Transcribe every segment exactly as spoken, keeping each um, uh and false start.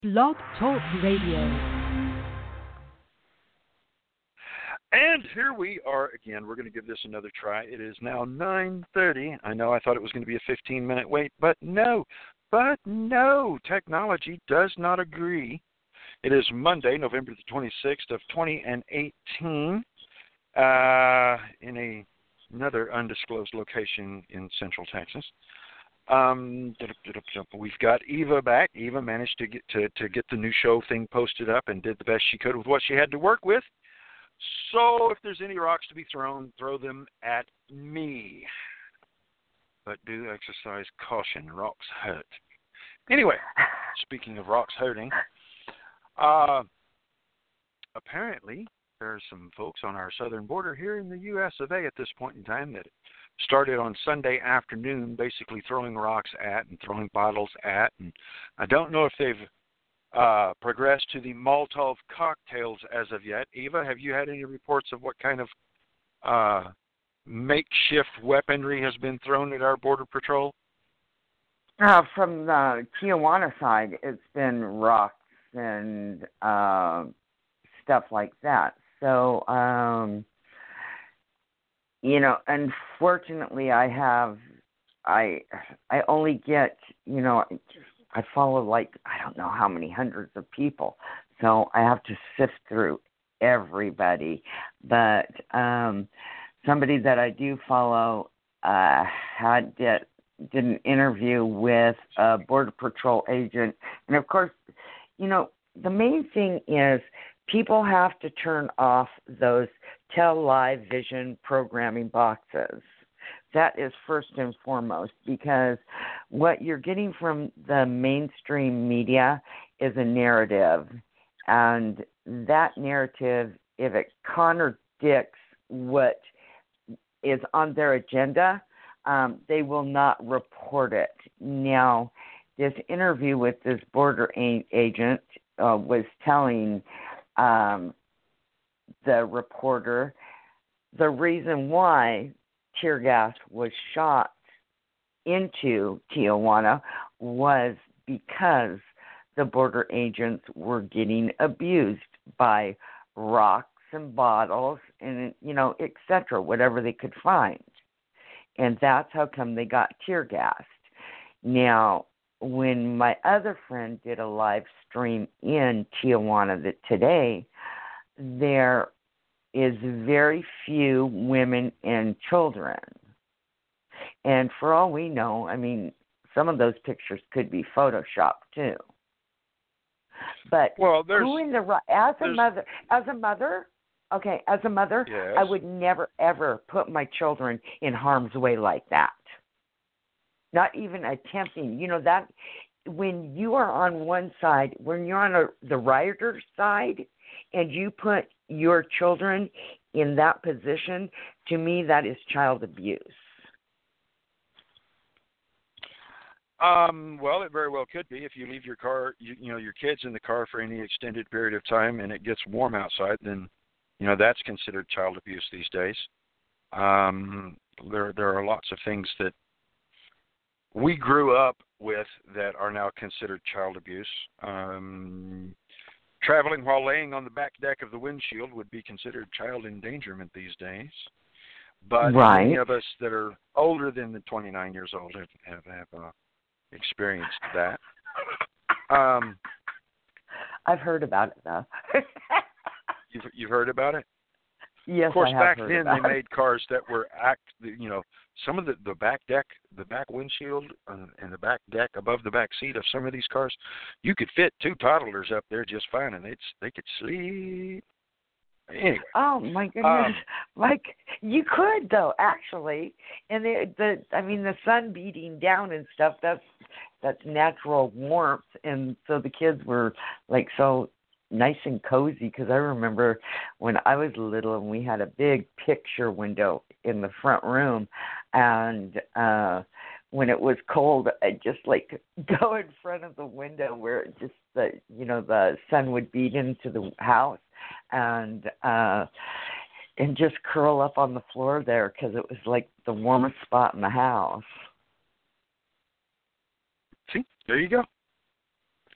Blog Talk Radio. And here we are again. We're going to give this another try. It is now nine thirty. I know I thought it was going to be a fifteen-minute wait, but no. But no, technology does not agree. It is Monday, November the twenty-sixth of twenty eighteen, uh, in a, another undisclosed location in Central Texas. Um, we've got Eva back. Eva managed to get to, to get the new show thing posted up and did the best she could with what she had to work with. So if there's any rocks to be thrown, throw them at me. But do exercise caution. Rocks hurt. Anyway, speaking of rocks hurting, uh, apparently there are some folks on our southern border here in the U S of A at this point in time that started on Sunday afternoon basically throwing rocks at and throwing bottles at. And I don't know if they've uh, progressed to the Molotov cocktails as of yet. Eva, have you had any reports of what kind of uh, makeshift weaponry has been thrown at our border patrol? Uh, from the Tijuana side, it's been rocks and uh, stuff like that. So, um, you know, unfortunately, I have, I, I only get, you know, I follow like, I don't know how many hundreds of people. So I have to sift through everybody. But um, somebody that I do follow uh, had did, did an interview with a Border Patrol agent. And, of course, you know, the main thing is people have to turn off those tele-vision programming boxes. That is first and foremost, because what you're getting from the mainstream media is a narrative. And that narrative, if it contradicts what is on their agenda, um, they will not report it. Now, this interview with this border a- agent uh, was telling um, the reporter the reason why tear gas was shot into Tijuana was because the border agents were getting abused by rocks and bottles and, you know, et cetera, whatever they could find. And that's how come they got tear gassed. Now, when my other friend did a live stream in Tijuana that today, there is very few women and children. And for all we know, I mean, some of those pictures could be photoshopped too. But well, there's, who in the as a mother, as a mother, okay, as a mother, yes. I would never ever put my children in harm's way like that. Not even attempting. You know that when you are on one side, when you're on a, the rioter side, and you put your children in that position, to me, that is child abuse. Um, well, it very well could be. If you leave your car, you, you know, your kids in the car for any extended period of time and it gets warm outside, then, you know, that's considered child abuse these days. Um, there, there are lots of things that we grew up with that are now considered child abuse. Um, traveling while laying on the back deck of the windshield would be considered child endangerment these days. But right. Many of us that are older than the twenty-nine years old have, have, have uh, experienced that. Um, I've heard about it, though. you've, you've heard about it? Yes, of course, I have back heard then about they it. made cars that were act, you know, some of the, the back deck, the back windshield, uh, and the back deck above the back seat of some of these cars, you could fit two toddlers up there just fine, and they'd they could sleep. Anyway. Oh my goodness! Um, like you could though, actually, and the the I mean the sun beating down and stuff. That's that's natural warmth, and so the kids were like so nice and cozy. Because I remember when I was little and we had a big picture window in the front room, and uh when it was cold, I'd just like go in front of the window where it just the you know the sun would beat into the house, and uh and just curl up on the floor there because it was like the warmest spot in the house. See, there you go.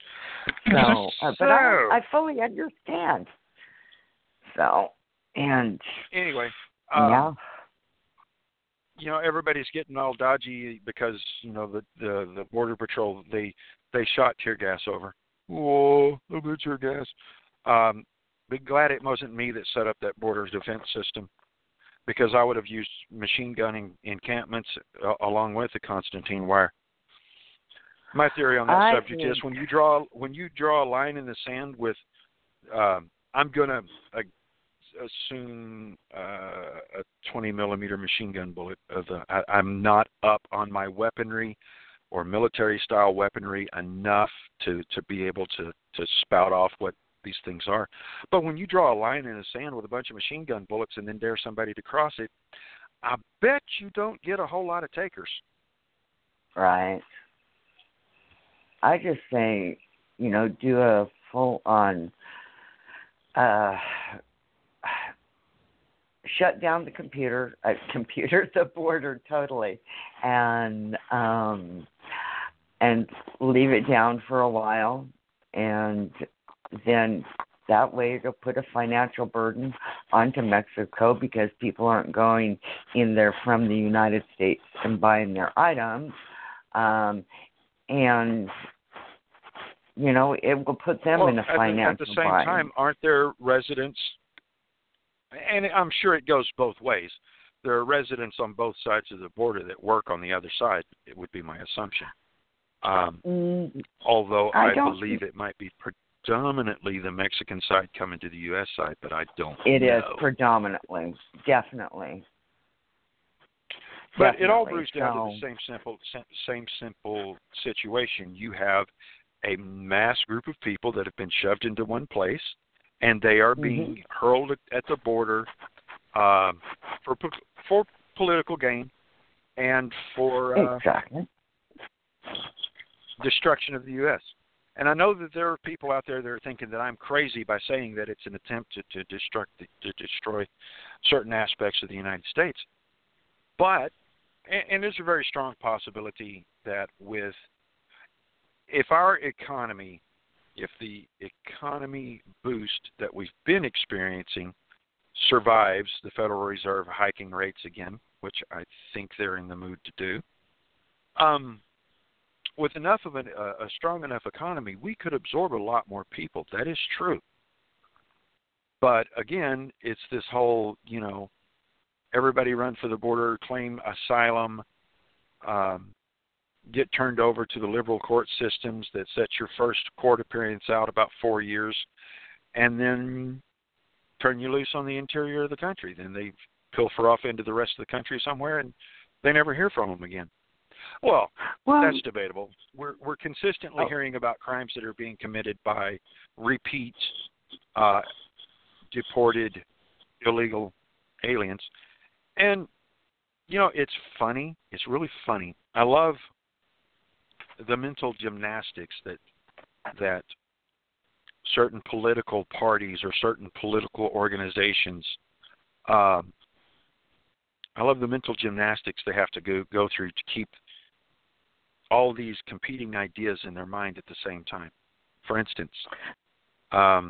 So, uh, but I, So- I fully understand. So, and Anyway, um, yeah, you know, everybody's getting all dodgy because, you know, the, the, the Border Patrol, they they shot tear gas over. Whoa, a bit tear gas. Um, but glad it wasn't me that set up that border defense system, because I would have used machine gunning encampments uh, along with the Constantine wire. My theory on that I subject think- is when you draw when you draw a line in the sand with, um, I'm going to uh, assume uh, a twenty millimeter machine gun bullet. Of the, I, I'm not up on my weaponry or military style weaponry enough to, to be able to, to spout off what these things are. But when you draw a line in the sand with a bunch of machine gun bullets and then dare somebody to cross it, I bet you don't get a whole lot of takers. right. I just say, you know, do a full on uh, shut down the computer, uh, computer, the border totally, and um, and leave it down for a while, and then that way it'll put a financial burden onto Mexico because people aren't going in there from the United States and buying their items, um, and you know it will put them Well, in a at the, financial at the same bind. time, aren't there residents, and I'm sure it goes both ways, there are residents on both sides of the border that work on the other side, it would be my assumption. Um, Mm, although I I, don't believe it might be predominantly the Mexican side coming to the U S side, but I don't It know. is predominantly, definitely. But it all Definitely. brews down So- to the same simple, same simple situation. You have a mass group of people that have been shoved into one place, and they are being Mhm. hurled at, at the border um, for for political gain and for uh, Exactly. destruction of the U S. And I know that there are people out there that are thinking that I'm crazy by saying that it's an attempt to, to destruct to destroy certain aspects of the United States. But and, and there's a very strong possibility that with if our economy, if the economy boost that we've been experiencing survives the Federal Reserve hiking rates again, which I think they're in the mood to do, um, with enough of an, uh, a strong enough economy, we could absorb a lot more people. That is true. But again, it's this whole, you know, everybody run for the border, claim asylum, um, get turned over to the liberal court systems that set your first court appearance out about four years, and then turn you loose on the interior of the country. Then they pilfer off into the rest of the country somewhere, and they never hear from them again. Well, Well, that's debatable. We're we're consistently Oh. hearing about crimes that are being committed by repeat uh, deported illegal aliens, and you know it's funny. It's really funny. I love the mental gymnastics that that certain political parties or certain political organizations. Um, I love the mental gymnastics they have to go go through to keep all these competing ideas in their mind at the same time. For instance, um,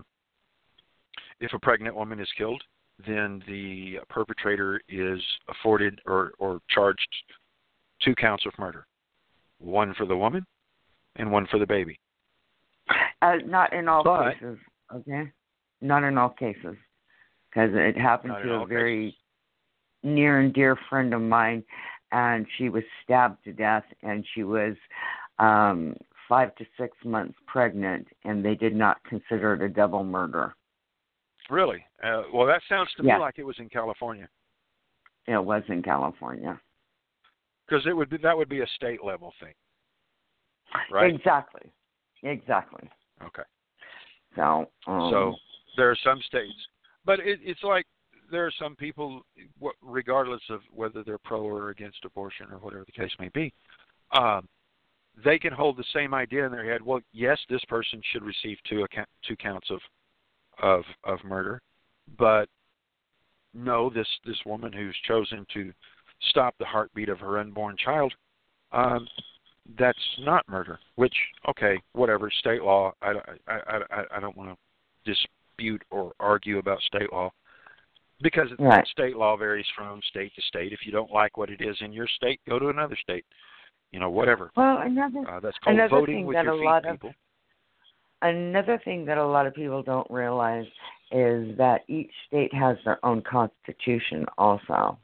if a pregnant woman is killed, then the perpetrator is afforded or, or charged two counts of murder, one for the woman and one for the baby. uh, not in all But- cases, okay? Not in all cases. Because it happened Not in to a all very cases. near and dear friend of mine, and she was stabbed to death, and she was um, five to six months pregnant, and they did not consider it a double murder. Really? Uh, well, that sounds to Yeah. me like it was in California, It was in California. because it would be that would be a state level thing, right? Exactly. Exactly. Okay. So, um, So there are some states, but it, it's like there are some people, wh- regardless of whether they're pro or against abortion or whatever the case may be, um, they can hold the same idea in their head. Well, yes, this person should receive two account, two counts of of of murder, but no, this this woman who's chosen to stop the heartbeat of her unborn child, um, that's not murder. Which, okay, whatever, state law. I, I, I, I don't want to dispute or argue about state law because right. state law varies from state to state. If you don't like what it is in your state, go to another state. You know, whatever. Well, another uh, that's called another voting thing with that your a feet, lot of people. another thing that a lot of people don't realize is that each state has their own constitution, also.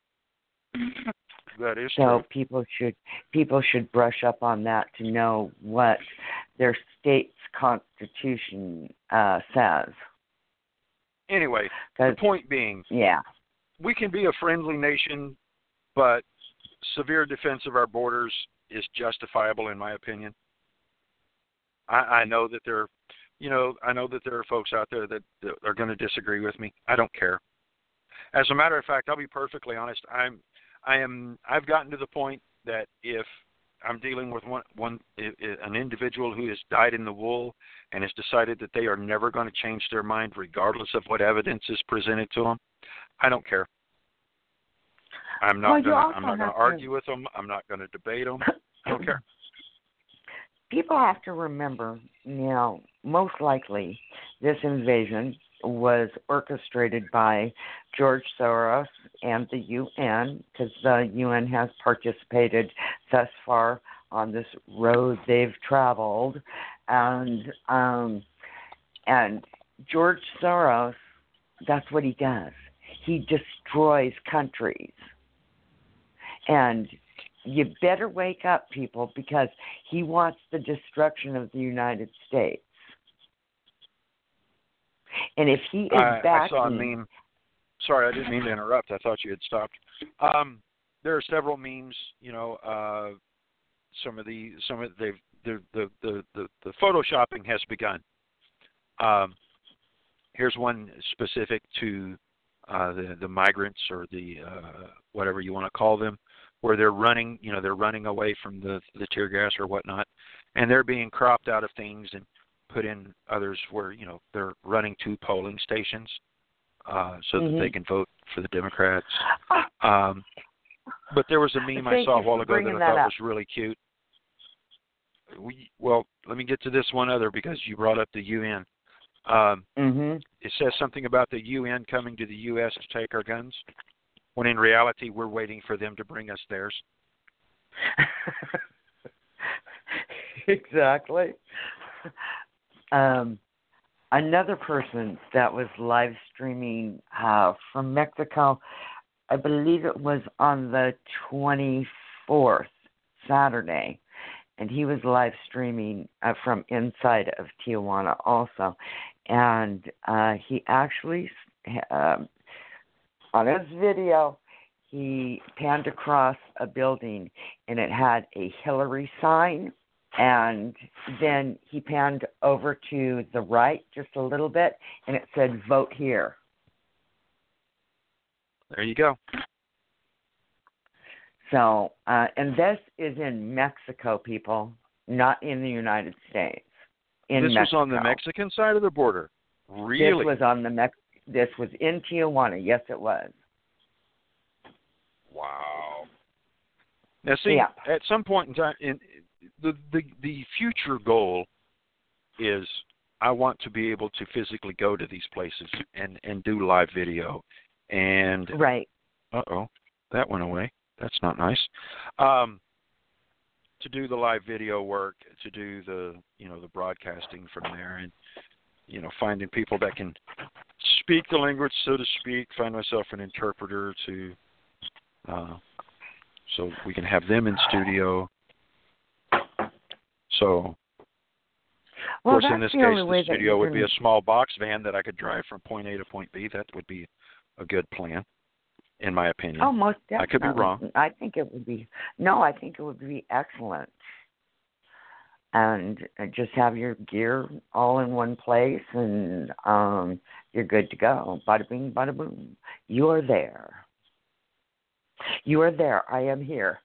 That is so true. people should people should brush up on that to know what their state's constitution uh, says. Anyway, the point being, yeah, we can be a friendly nation, but severe defense of our borders is justifiable, in my opinion. I, I know that there, you know, I know that there are folks out there that, that are going to disagree with me. I don't care. As a matter of fact, I'll be perfectly honest. I'm, I am, I've gotten to the point that if I'm dealing with one, one, an individual who has dyed in the wool and has decided that they are never going to change their mind, regardless of what evidence is presented to them, I don't care. I'm not well, going. I'm not going to argue with them. I'm not going to debate them. I don't care. People have to remember, you know, most likely this invasion was orchestrated by George Soros and the U N, because the U N has participated thus far on this road they've traveled, and um, and George Soros, that's what he does. He destroys countries, and you better wake up, people, because he wants the destruction of the United States. And if he is I, backing... I saw a meme. Sorry, I didn't mean to interrupt. I thought you had stopped. Um, there are several memes. You know, uh, some of the some of they've the the the the, the photoshopping has begun. Um, here's one specific to uh, the the migrants or the uh, whatever you want to call them, where they're running. You know, they're running away from the the tear gas or whatnot, and they're being cropped out of things and put in others where, you know, they're running to polling stations uh, so mm-hmm. that they can vote for the Democrats. Um, but there was a meme I saw a while ago that I thought up. was really cute. We, well, let me get to this one other because you brought up the U N. Um, mm-hmm. It says something about the U N coming to the U S to take our guns, when in reality we're waiting for them to bring us theirs. Exactly. Um, another person that was live streaming uh, from Mexico, I believe it was on the twenty-fourth, Saturday, and he was live streaming uh, from inside of Tijuana also, and uh, he actually, uh, on his video, he panned across a building, and it had a Hillary sign. And then he panned over to the right just a little bit, and it said, vote here. There you go. So, uh, and this is in Mexico, people, not in the United States. In this Mexico. was on the Mexican side of the border? Really? This was on the Mex- This was in Tijuana. Yes, it was. Wow. Now, see, yeah. at some point in time, in, the, the the future goal is I want to be able to physically go to these places and, and do live video. And right. Uh-oh, that went away. That's not nice. Um, to do the live video work, to do the, you know, the broadcasting from there, and, you know, finding people that can speak the language, so to speak, find myself an interpreter to, uh, so we can have them in studio. So, of well, course, in this case, the studio would be a small box van that I could drive from point A to point B. That would be a good plan, in my opinion. Oh, most definitely. I could be wrong. I think it would be, no, I think it would be excellent. And just have your gear all in one place, and um, you're good to go. Bada bing, bada boom. You are there. You are there. I am here.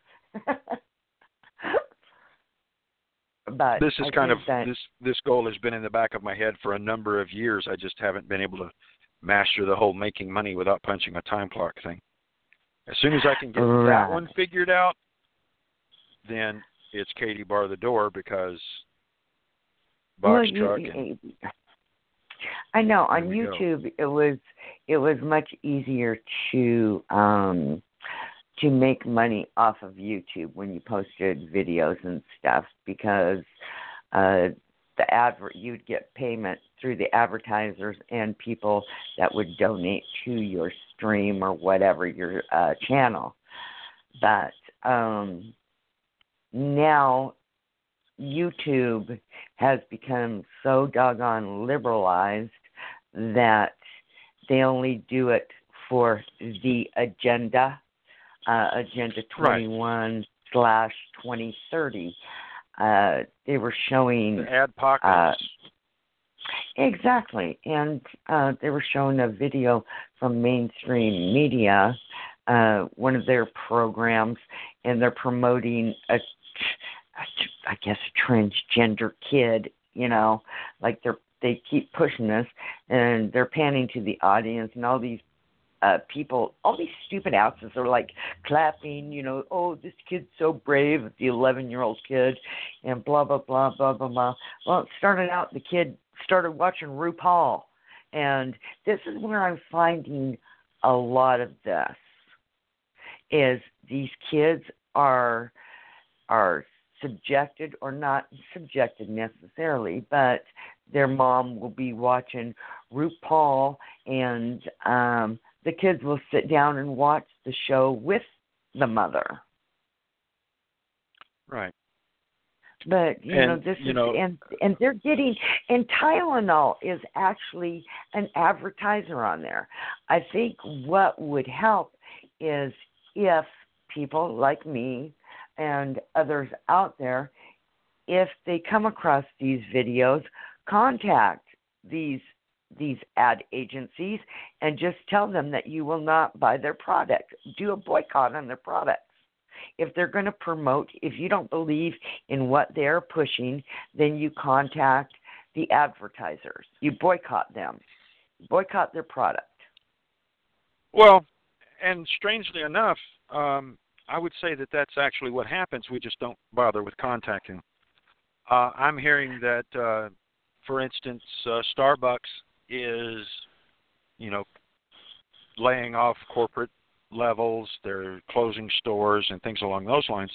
But this is I kind of that, this this goal has been in the back of my head for a number of years. I just haven't been able to master the whole making money without punching a time clock thing. As soon as I can get right. that one figured out, then it's Katie bar the door because well, box you, truck. And, I know on There we YouTube it was it was much easier to um, to make money off of YouTube when you posted videos and stuff because uh, the advert you'd get payment through the advertisers and people that would donate to your stream or whatever your uh, channel. But um, now YouTube has become so doggone liberalized that they only do it for the agenda, uh, Agenda twenty-one slash twenty thirty. Uh, they were showing the ad pockets. Uh, exactly, and uh, they were showing a video from mainstream media, uh, one of their programs, and they're promoting a, I guess, a transgender kid. You know, like they're they keep pushing this, and they're panning to the audience, and all these uh, people, all these stupid asses are like clapping, you know, oh, this kid's so brave, the eleven-year-old kid, and blah, blah, blah, blah, blah, blah. Well, it started out, the kid started watching RuPaul, and this is where I'm finding a lot of this, is these kids are are subjected, or not subjected necessarily, but their mom will be watching RuPaul, and um, the kids will sit down and watch the show with the mother. Right. But you and, know this you is know, and and they're getting and Tylenol is actually an advertiser on there. I think what would help is if people like me and others out there, if they come across these videos, contact these these ad agencies and just tell them that you will not buy their product. Do a boycott on their products. If they're going to promote, if you don't believe in what they're pushing, then you contact the advertisers. You boycott them. Boycott their product. Well, and strangely enough, um, I would say that that's actually what happens. We just don't bother with contacting. Uh, I'm hearing that, uh, for instance, uh, Starbucks is, you know, laying off corporate levels. They're closing stores and things along those lines.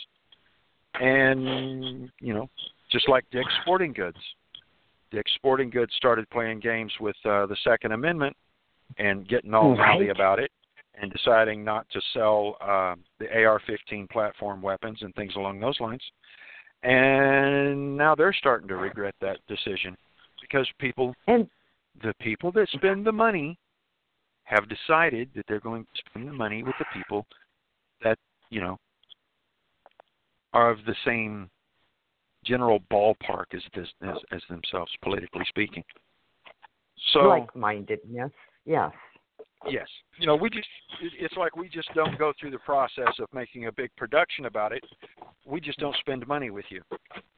And, you know, just like Dick's Sporting Goods. Dick's Sporting Goods started playing games with uh, the Second Amendment and getting all Right. mouthy about it and deciding not to sell uh, the A R fifteen platform weapons and things along those lines. And now they're starting to regret that decision because people, And the people that spend the money have decided that they're going to spend the money with the people that, you know, are of the same general ballpark as this, as, as themselves, politically speaking. So, like-mindedness, yes. yes, you know, we just, it's like we just don't go through the process of making a big production about it. We just don't spend money with you.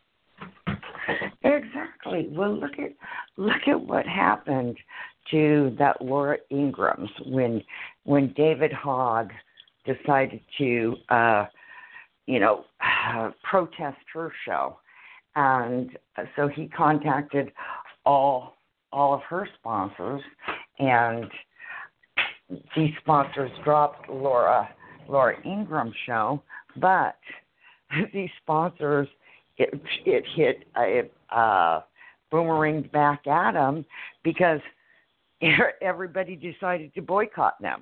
Exactly. Well, look at look at what happened to that Laura Ingrams when when David Hogg decided to, uh, you know, uh, protest her show, and so he contacted all all of her sponsors, and these sponsors dropped Laura Laura Ingram's show, but these sponsors, it it hit it uh, boomeranged back at them because everybody decided to boycott them.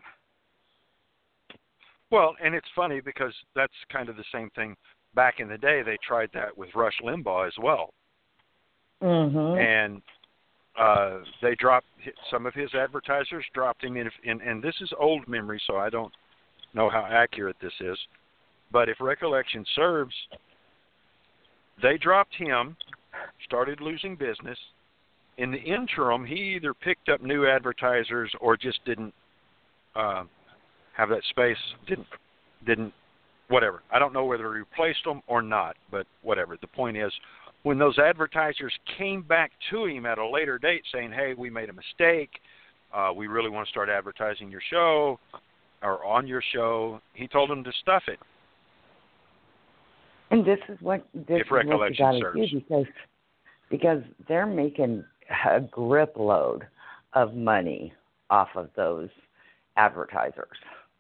Well, and it's funny because that's kind of the same thing. Back in the day, they tried that with Rush Limbaugh as well. Mm-hmm. And uh, they dropped, some of his advertisers dropped him in, in, and this is old memory, so I don't know how accurate this is. But if recollection serves, they dropped him, started losing business. In the interim, he either picked up new advertisers or just didn't uh, have that space, didn't, didn't, whatever. I don't know whether he replaced them or not, but whatever. The point is, when those advertisers came back to him at a later date saying, hey, we made a mistake, uh, we really want to start advertising your show or on your show, he told them to stuff it. And this is what this if is what you recollection got to serves. do because because they're making a grip load of money off of those advertisers.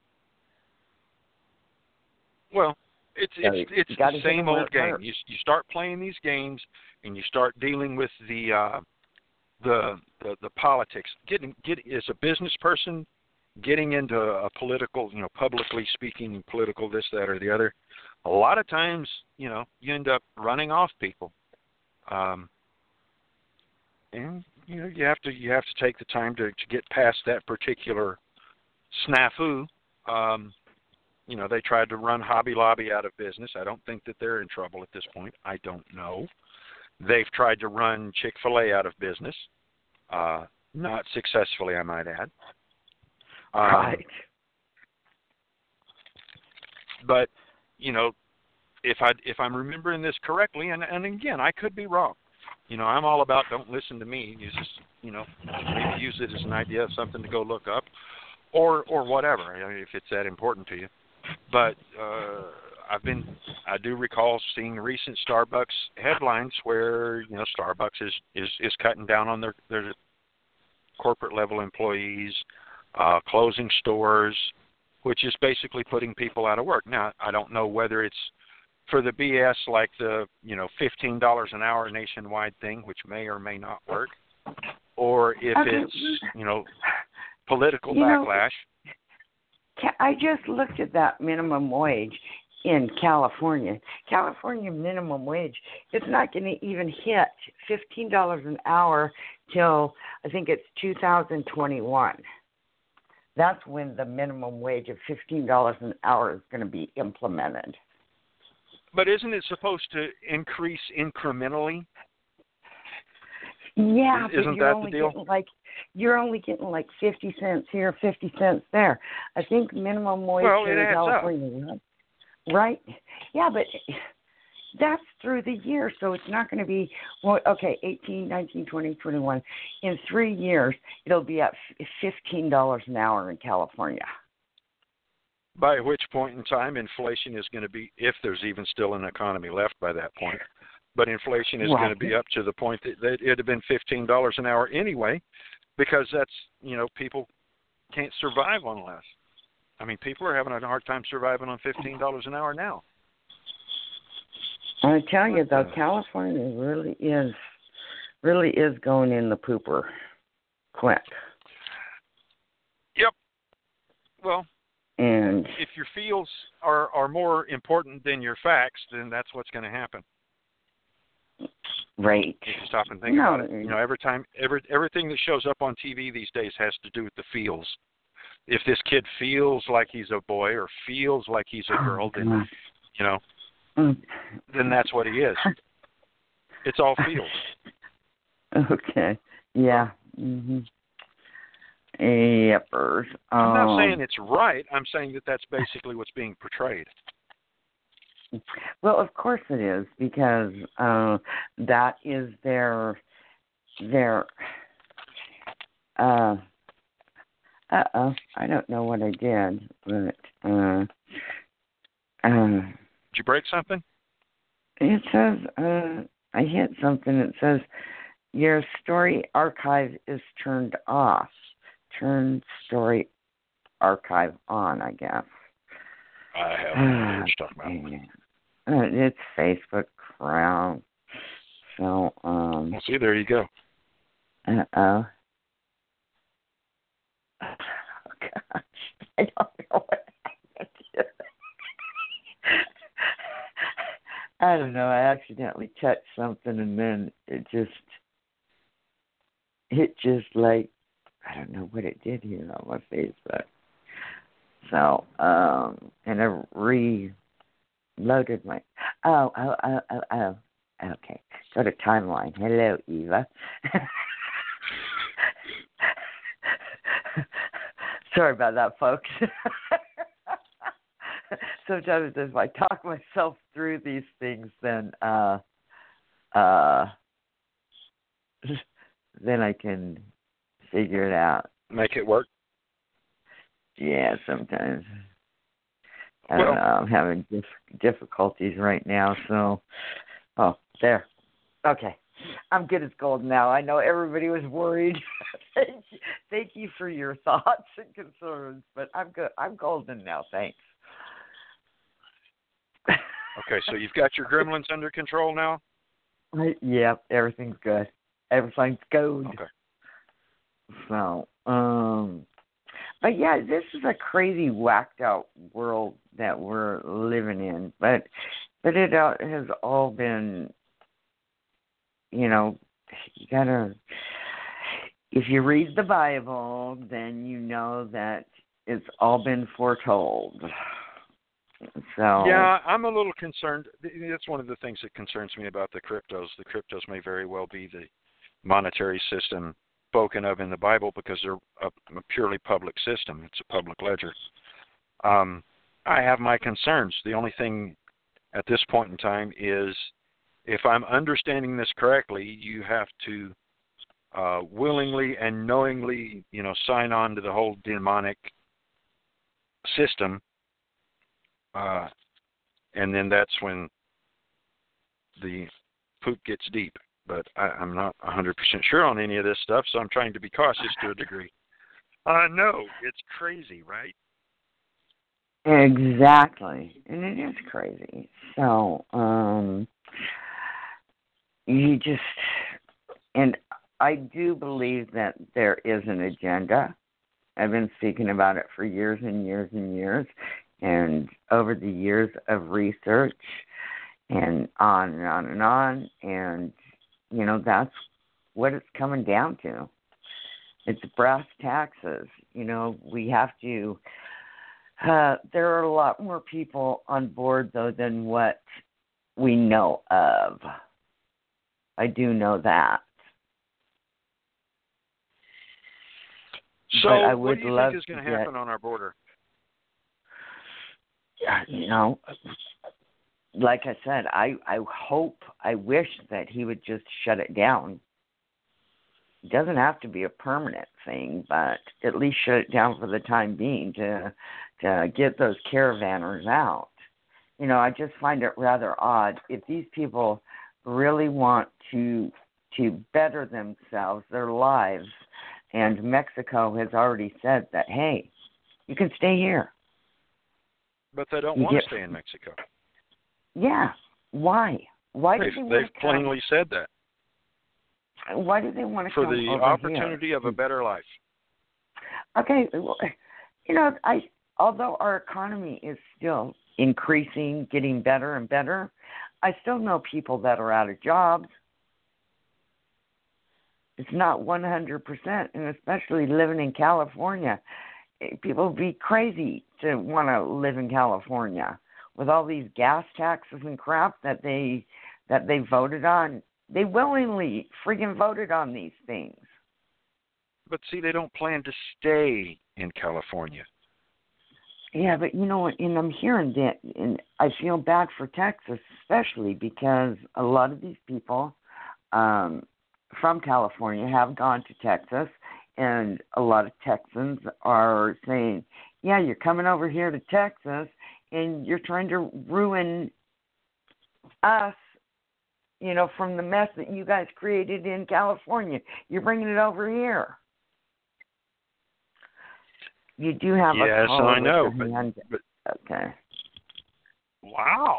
Well, it's So it's you it's gotta the hit 'em same where old it game. hurts. You you start playing these games, and you start dealing with the uh, the, the the politics. Getting get as a business person, getting into a political, you know, publicly speaking, political this, that, or the other. A lot of times, you know, you end up running off people, um, and you know, you have to you have to take the time to to get past that particular snafu. Um, You know, they tried to run Hobby Lobby out of business. I don't think that they're in trouble at this point. I don't know. They've tried to run Chick-fil-A out of business. Uh, not successfully, I might add. Um, Right. But, you know, if, I, if I'm remembering this correctly, and, and again, I could be wrong. You know, I'm all about don't listen to me. You just, you know, maybe use it as an idea of something to go look up or, or whatever, I mean, if it's that important to you. But uh, I've been, I do recall seeing recent Starbucks headlines where you know Starbucks is is, is cutting down on their their corporate level employees, uh, closing stores, which is basically putting people out of work. Now I don't know whether it's for the B S like the you know fifteen dollars an hour nationwide thing, which may or may not work, or if Okay. it's you know political You know, backlash. I just looked at that minimum wage in California. California minimum wage is not going to even hit fifteen dollars an hour till I think it's two thousand twenty-one. That's when the minimum wage of fifteen dollars an hour is going to be implemented. But isn't it supposed to increase incrementally? Yeah, but Isn't you're that only the deal? getting like you're only getting like fifty cents here, fifty cents there. I think minimum wage Well, here it in adds up. California, right? Yeah, but that's through the year, so it's not going to be well. Okay, eighteen, nineteen, twenty, twenty-one. In three years, it'll be at fifteen dollars an hour in California. By which point in time, inflation is going to be, if there's even still an economy left by that point, but inflation is Right. going to be up to the point that, that it had been fifteen dollars an hour anyway, because that's, you know, people can't survive on less. I mean, people are having a hard time surviving on fifteen dollars an hour now. I tell you though, California really is, really is going in the pooper quick. Yep. Well, And if your feels are, are more important than your facts, then that's what's going to happen. right. If you stop and think No. about it, you know, every time, every everything that shows up on T V these days has to do with the feels. If this kid feels like he's a boy or feels like he's a girl, then you know, Mm. then that's what he is. It's all feels. Okay. Yeah. Mhm. Yepers. I'm not Um, saying it's right. I'm saying that that's basically what's being portrayed. Well, of course it is because uh, that is their their. Uh oh, I don't know what I did, but uh, uh, Did you break something? it says uh, I hit something. It says your story archive is turned off. Turn story archive on, I guess. I have no idea what you're talking about. Uh, it's Facebook crowd. So, um. Well, see, there you go. Uh oh. Oh gosh, I don't know what happened here. I don't know. I accidentally touched something, and then it just, it just like, I don't know what it did here on my Facebook. So, um, and I reloaded my. Oh, oh, oh, oh, oh. Okay. Go to timeline. Hello, Eva. Sorry about that, folks. Sometimes if I talk myself through these things, then uh, uh, then I can figure it out. Make it work. Yeah, sometimes. I don't know. I'm having dif- difficulties right now. So, oh, there. Okay. I'm good as gold now. I know everybody was worried. thank, you, thank you for your thoughts and concerns, but I'm good. I'm golden now. Thanks. Okay, so you've got your gremlins under control now? I, yeah, everything's good. Everything's good. Okay. So, um, but yeah, this is a crazy, whacked out world that we're living in. But, but it uh, has all been, you know, you gotta. If you read the Bible, then you know that it's all been foretold. So yeah, I'm a little concerned. That's one of the things that concerns me about the cryptos. The cryptos may very well be the monetary system spoken of in the Bible because they're a, a purely public system. It's a public ledger. Um, I have my concerns. The only thing at this point in time is, if I'm understanding this correctly, you have to uh, willingly and knowingly, you know, sign on to the whole demonic system. Uh, and then that's when the poop gets deep. But I, I'm not one hundred percent sure on any of this stuff, so I'm trying to be cautious to a degree. Uh, no, it's crazy, right? Exactly. And it is crazy. So, um, you just, and I do believe that there is an agenda. I've been speaking about it for years and years and years. And over the years of research and on and on and on, and, you know, that's what it's coming down to. It's brass taxes. You know, we have to, uh, there are a lot more people on board, though, than what we know of. I do know that. So, but I what would do you love think is going to get, happen on our border? You know, like I said, I, I hope, I wish that he would just shut it down. It doesn't have to be a permanent thing, but at least shut it down for the time being to to get those caravanners out. You know, I just find it rather odd. If these people really want to to better themselves, their lives, and Mexico has already said that, hey, you can stay here. But they don't You want get, to stay in Mexico. Yeah. Why? Why do They've, they want they've to come? plainly said that. Why do they want to For come the over opportunity here? of a better life. Okay, well, you know, I although our economy is still increasing, getting better and better, I still know people that are out of jobs. It's not one hundred percent, and especially living in California. People would be crazy to want to live in California with all these gas taxes and crap that they that they voted on. They willingly freaking voted on these things. But see, they don't plan to stay in California. Yeah, but you know what? And I'm hearing that, and I feel bad for Texas, especially because a lot of these people um, from California have gone to Texas. And a lot of Texans are saying, yeah, you're coming over here to Texas and you're trying to ruin us, you know, from the mess that you guys created in California. You're bringing it over here. You do have yes, a call I know, with your hand. but, but okay. Wow.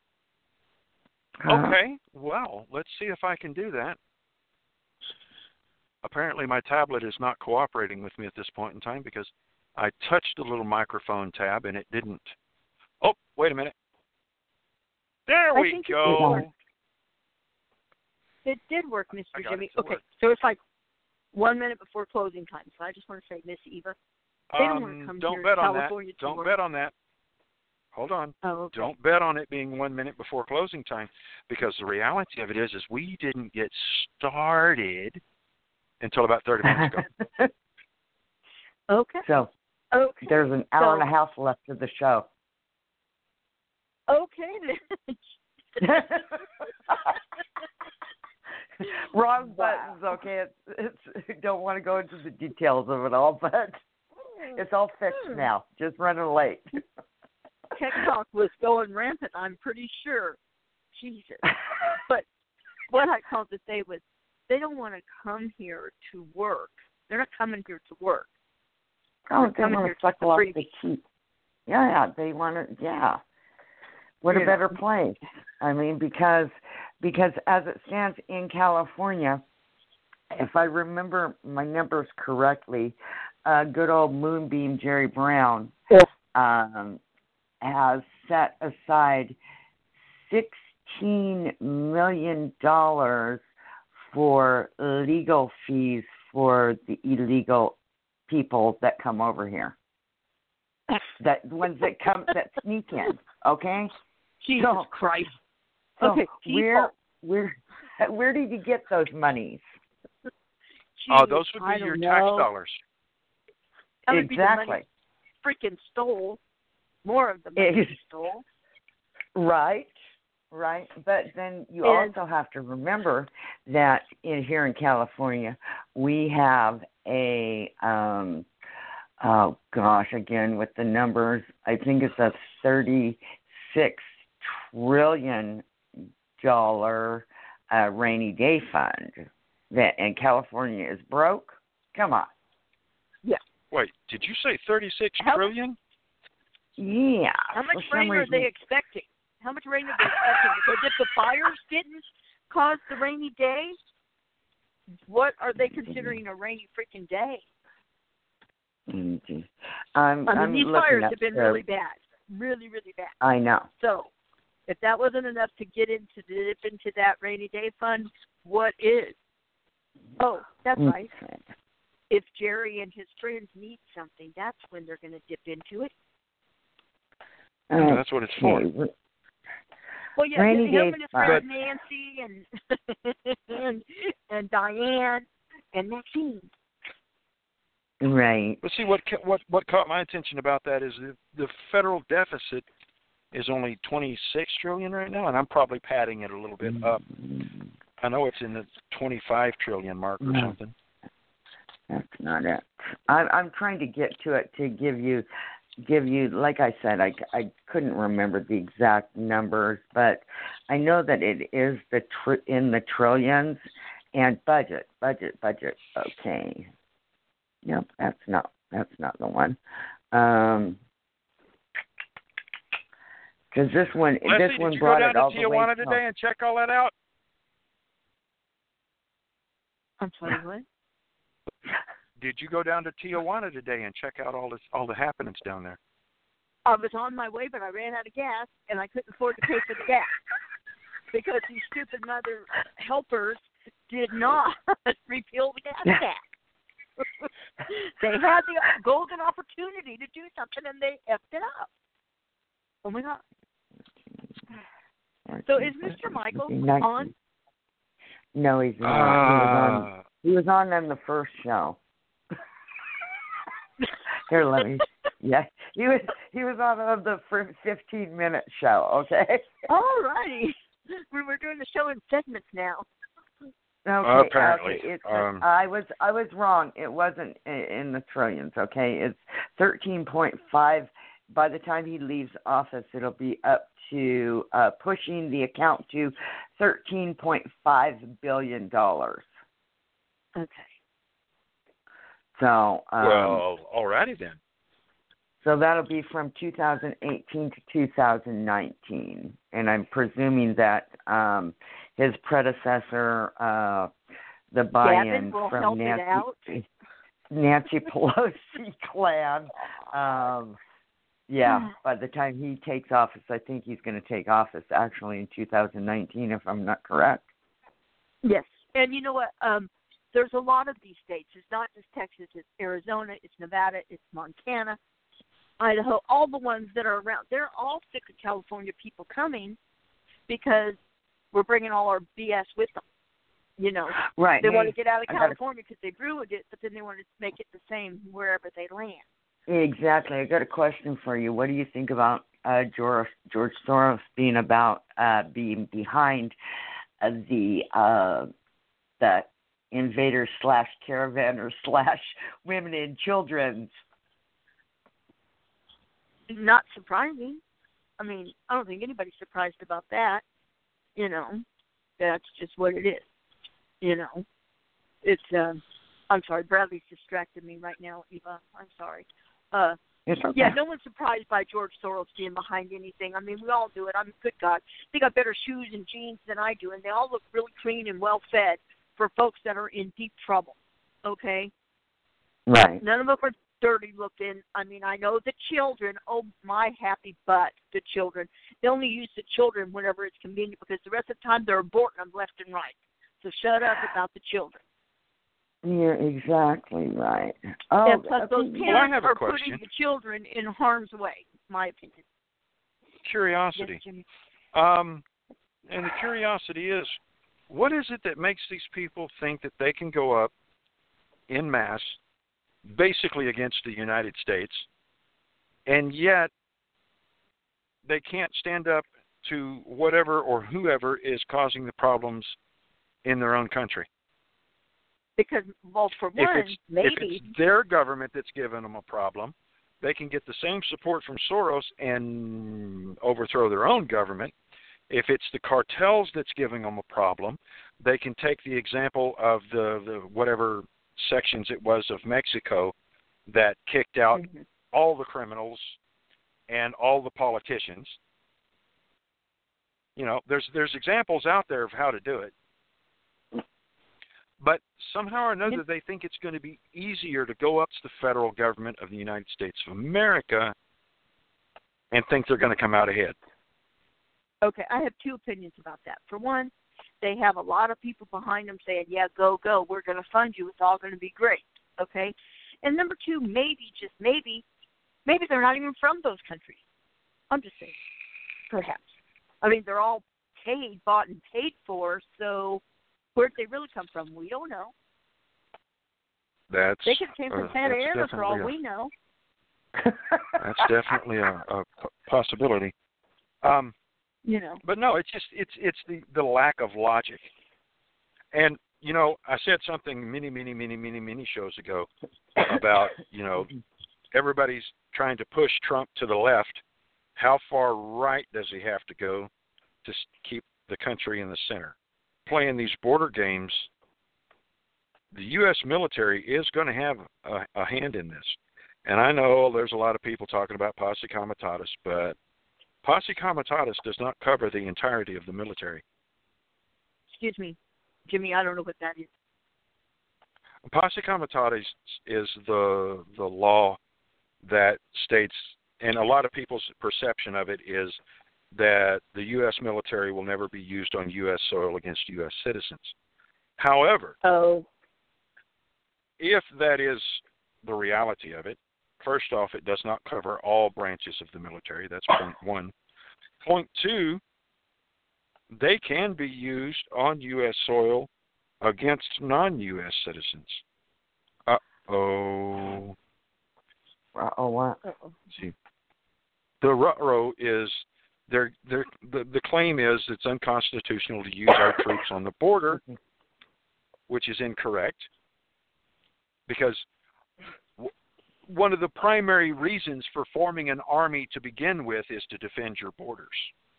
Huh? Okay, well, let's see if I can do that. Apparently my tablet is not cooperating with me at this point in time because I touched the little microphone tab and it didn't. Oh, wait a minute. There I we think go. It, it did work, Mister Jimmy. It Okay, work. so it's like one minute before closing time. So I just want to say, Miss Eva, they don't want to Um, come don't here bet to on that. California to Don't work. bet on that. Hold on. Oh, okay. Don't bet on it being one minute before closing time, because the reality of it is, is we didn't get started until about thirty minutes ago. Okay. So Okay. there's an hour so, and a half left of the show. Okay then. Wrong Wow. buttons, okay? It's, it's, don't want to go into the details of it all, but it's all fixed now. Just running late. TikTok was going rampant, I'm pretty sure. Jesus. But what I called to say was they don't want to come here to work. They're not coming here to work. Oh, they want to suckle off the heat. Yeah, yeah, they want to, yeah. What a better place. I mean, because because as it stands in California, if I remember my numbers correctly, uh, good old Moonbeam Jerry Brown um, has set aside sixteen million dollars for legal fees for the illegal people that come over here. That ones that come that sneak in, okay? Jesus so, Christ. So okay, where where where did you get those monies? Oh, those would I be your know. tax dollars. That would exactly. Be the money freaking stole. More of the money it, you stole. Right, right. But then you and, also have to remember that in here in California we have a um, oh gosh, again with the numbers, I think it's a thirty-six trillion dollar uh, rainy day fund. That and California is broke. Come on. Yeah. Wait, did you say thirty-six How, trillion? Yeah. How much for rain some are reason, they expecting? How much rain are they expecting? Because if the fires didn't cause the rainy day, what are they considering a rainy freaking day? Mm-hmm. I'm, I mean, I'm these looking fires up have been the, really bad, really, really bad. I know. So, if that wasn't enough to get into dip into that rainy day fund, what is? Oh, that's Mm. right. If Jerry and his friends need something, that's when they're going to dip into it. Uh, That's what it's for. Well, yeah, Rainy him day and his fund. friend Nancy and and and Diane and Maxine. Right. But see, what ca- what what caught my attention about that is the, the federal deficit is only twenty-six trillion right now, and I'm probably padding it a little bit up. I know it's in the twenty-five trillion mark or No. something. That's not it. I'm I'm trying to get to it to give you, give you. Like I said, I, I couldn't remember the exact numbers, but I know that it is the tr- in the trillions. And budget, budget, budget. Okay. Yep, that's not that's not the one. Um, because this one Leslie, this one did you brought go down it all to the way. Tijuana today and check all that out? I'm sorry, what? Did you go down to Tijuana today and check out all this all the happenings down there? I was on my way, but I ran out of gas, and I couldn't afford to pay for the gas because these stupid mother helpers did not refill the gas tank. They had the golden opportunity to do something, and they effed it up. Oh, my God. So is Mister Michael on? No, he's not. Uh, he, was on, he was on in the first show. Here, let me. Yeah, he was he was on of the fifteen minute show. Okay. All righty. We were doing the show in segments now. Okay. Apparently, okay. It's, um, I was I was wrong. It wasn't in the trillions. Okay, it's thirteen point five. By the time he leaves office, it'll be up to uh, pushing the account to thirteen point five billion dollars. Okay. So, um, well, alrighty then. So that'll be from two thousand eighteen to two thousand nineteen, and I'm presuming that um, his predecessor, uh, the buy-in from Nancy, Nancy Pelosi clan, um, yeah, by the time he takes office, I think he's going to take office actually in two thousand nineteen, if I'm not correct. Yes, and you know what? Um, there's a lot of these states. It's not just Texas. It's Arizona. It's Nevada. It's Montana. Idaho, all the ones that are around, they're all sick of California people coming because we're bringing all our B S with them. You know, right? They hey, want to get out of gotta, California because they ruined it, but then they want to make it the same wherever they land. Exactly. I got a question for you. What do you think about uh, George George Soros being about uh, being behind uh, the uh, the invaders slash caravanners slash women and children? Not surprising. I mean, I don't think anybody's surprised about that. You know, that's just what it is. You know, it's. Uh, I'm sorry, Bradley's distracted me right now, Eva. I'm sorry. Uh, It's okay. Yeah, no one's surprised by George Soros being behind anything. I mean, we all do it. I mean, good God, they got better shoes and jeans than I do, and they all look really clean and well fed for folks that are in deep trouble. Okay, Right. none of them are dirty looking. I mean, I know the children. Oh my happy butt, the children. They only use the children whenever it's convenient because the rest of the time they're aborting them left and right. So shut up about the children. You're exactly right. Oh, And plus, those okay. parents Well, I have a are question. putting the children in harm's way, my opinion. Curiosity. Yes, Jimmy. Um, and the curiosity is, what is it that makes these people think that they can go up in mass, basically against the United States, and yet they can't stand up to whatever or whoever is causing the problems in their own country? Because, well, for If one, it's, maybe. if it's their government that's giving them a problem, they can get the same support from Soros and overthrow their own government. If it's the cartels that's giving them a problem, they can take the example of the, the whatever sections it was of Mexico that kicked out Mhm. all the criminals and all the politicians. You know, there's there's examples out there of how to do it. But somehow or another, they think it's going to be easier to go up to the federal government of the United States of America and think they're going to come out ahead. Okay, I have two opinions about that. For one, they have a lot of people behind them saying, yeah, go, go, we're going to fund you, it's all going to be great, okay? And number two, maybe, just maybe, maybe they're not even from those countries. I'm just saying, perhaps. I mean, they're all paid, bought and paid for, so where'd they really come from? We don't know. That's They could have came from uh, Santa that's Ana for all definitely we know. a, that's definitely a, a p- possibility. Um, You know. But no, it's just it's it's the, the lack of logic. And you know, I said something many, many, many, many, many shows ago about, you know, everybody's trying to push Trump to the left. How far right does he have to go to keep the country in the center? Playing these border games, the U S military is going to have a, a hand in this. And I know there's a lot of people talking about posse comitatus, but posse comitatus does not cover the entirety of the military. Excuse me, Jimmy, I don't know what that is. Posse comitatus is the the law that states, and a lot of people's perception of it is that the U S military will never be used on U S soil against U S citizens. However, Oh. if that is the reality of it, first off, it does not cover all branches of the military. That's point one. Point two, they can be used on U S soil against non-U S citizens. Uh-oh. Oh, what? Uh-oh. See, the ruh-roh is, they're, they're, the, the claim is it's unconstitutional to use our troops on the border, which is incorrect, because one of the primary reasons for forming an army to begin with is to defend your borders.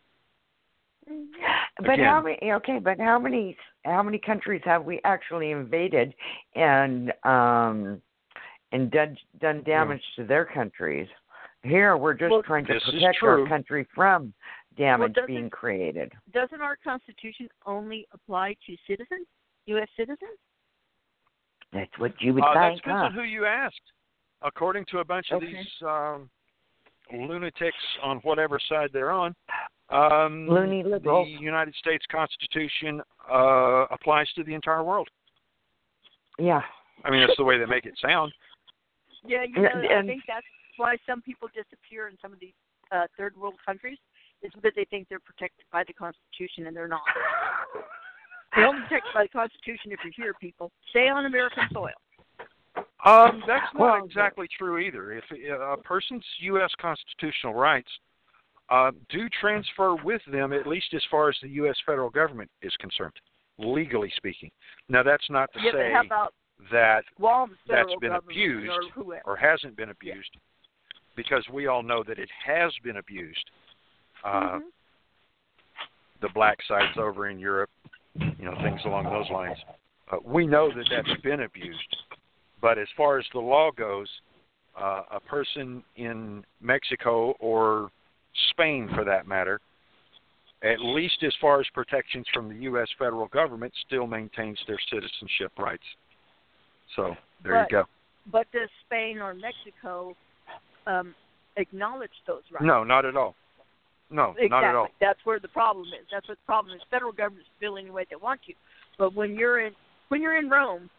But Again. how many? Okay, but how many? How many countries have we actually invaded and um and done done damage to their countries? Here, we're just Well, trying to this is protect true. our country from damage Well, being doesn't- created. Doesn't our Constitution only apply to citizens, U S citizens? That's what you would Uh, that think, depends huh? on who you ask. According to a bunch of Okay. these um, lunatics on whatever side they're on, um, Loony liberals. the United States Constitution uh, applies to the entire world. Yeah. I mean, that's the way they make it sound. Yeah, you know, And- I and- think that's why some people disappear in some of these uh, third world countries, is because they think they're protected by the Constitution, and they're not. They're only protected by the Constitution if you're here, people. Stay on American soil. Um, that's not Well, exactly true either. If uh, a person's U S constitutional rights uh, do transfer with them, at least as far as the U S federal government is concerned, legally speaking. Now, that's not to Yeah, but say how about that Guam's that's federal been government abused or whoever? or hasn't been abused, because we all know that it has been abused uh, mm-hmm. the black sites over in Europe, you know, things along those lines. Uh, we know that that's been abused. But as far as the law goes, uh, a person in Mexico or Spain, for that matter, at least as far as protections from the U S federal government, still maintains their citizenship rights. So there but, you go. But does Spain or Mexico um, acknowledge those rights? No, not at all. No, exactly. not at all. That's where the problem is. That's what the problem is. Federal government's feeling the way they want you. But when you're in when you're in Rome,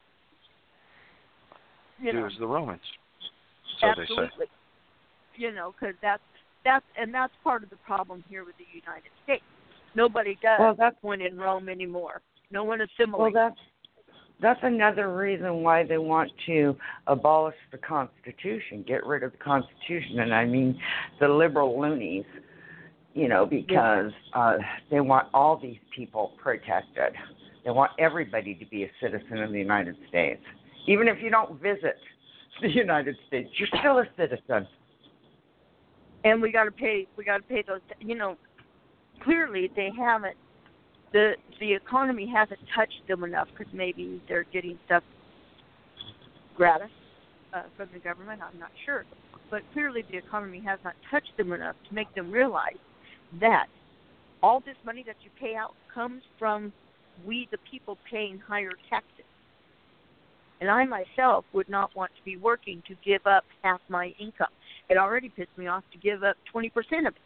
you Do know, as the Romans. So absolutely. they say. You know, because that's that's and that's part of the problem here with the United States. Nobody does Well, that's when in Rome anymore. No one assimilates. well, that's that's another reason why they want to abolish the Constitution, get rid of the Constitution, and I mean the liberal loonies. You know, because uh, they want all these people protected. They want everybody to be a citizen of the United States. Even if you don't visit the United States, you're still a citizen. And we got to pay. We got to pay those. You know, clearly they haven't. the The economy hasn't touched them enough because maybe they're getting stuff gratis uh, from the government. I'm not sure, but clearly the economy has not touched them enough to make them realize that all this money that you pay out comes from we, the people, paying higher taxes. And I myself would not want to be working to give up half my income. It already pissed me off to give up twenty percent of it,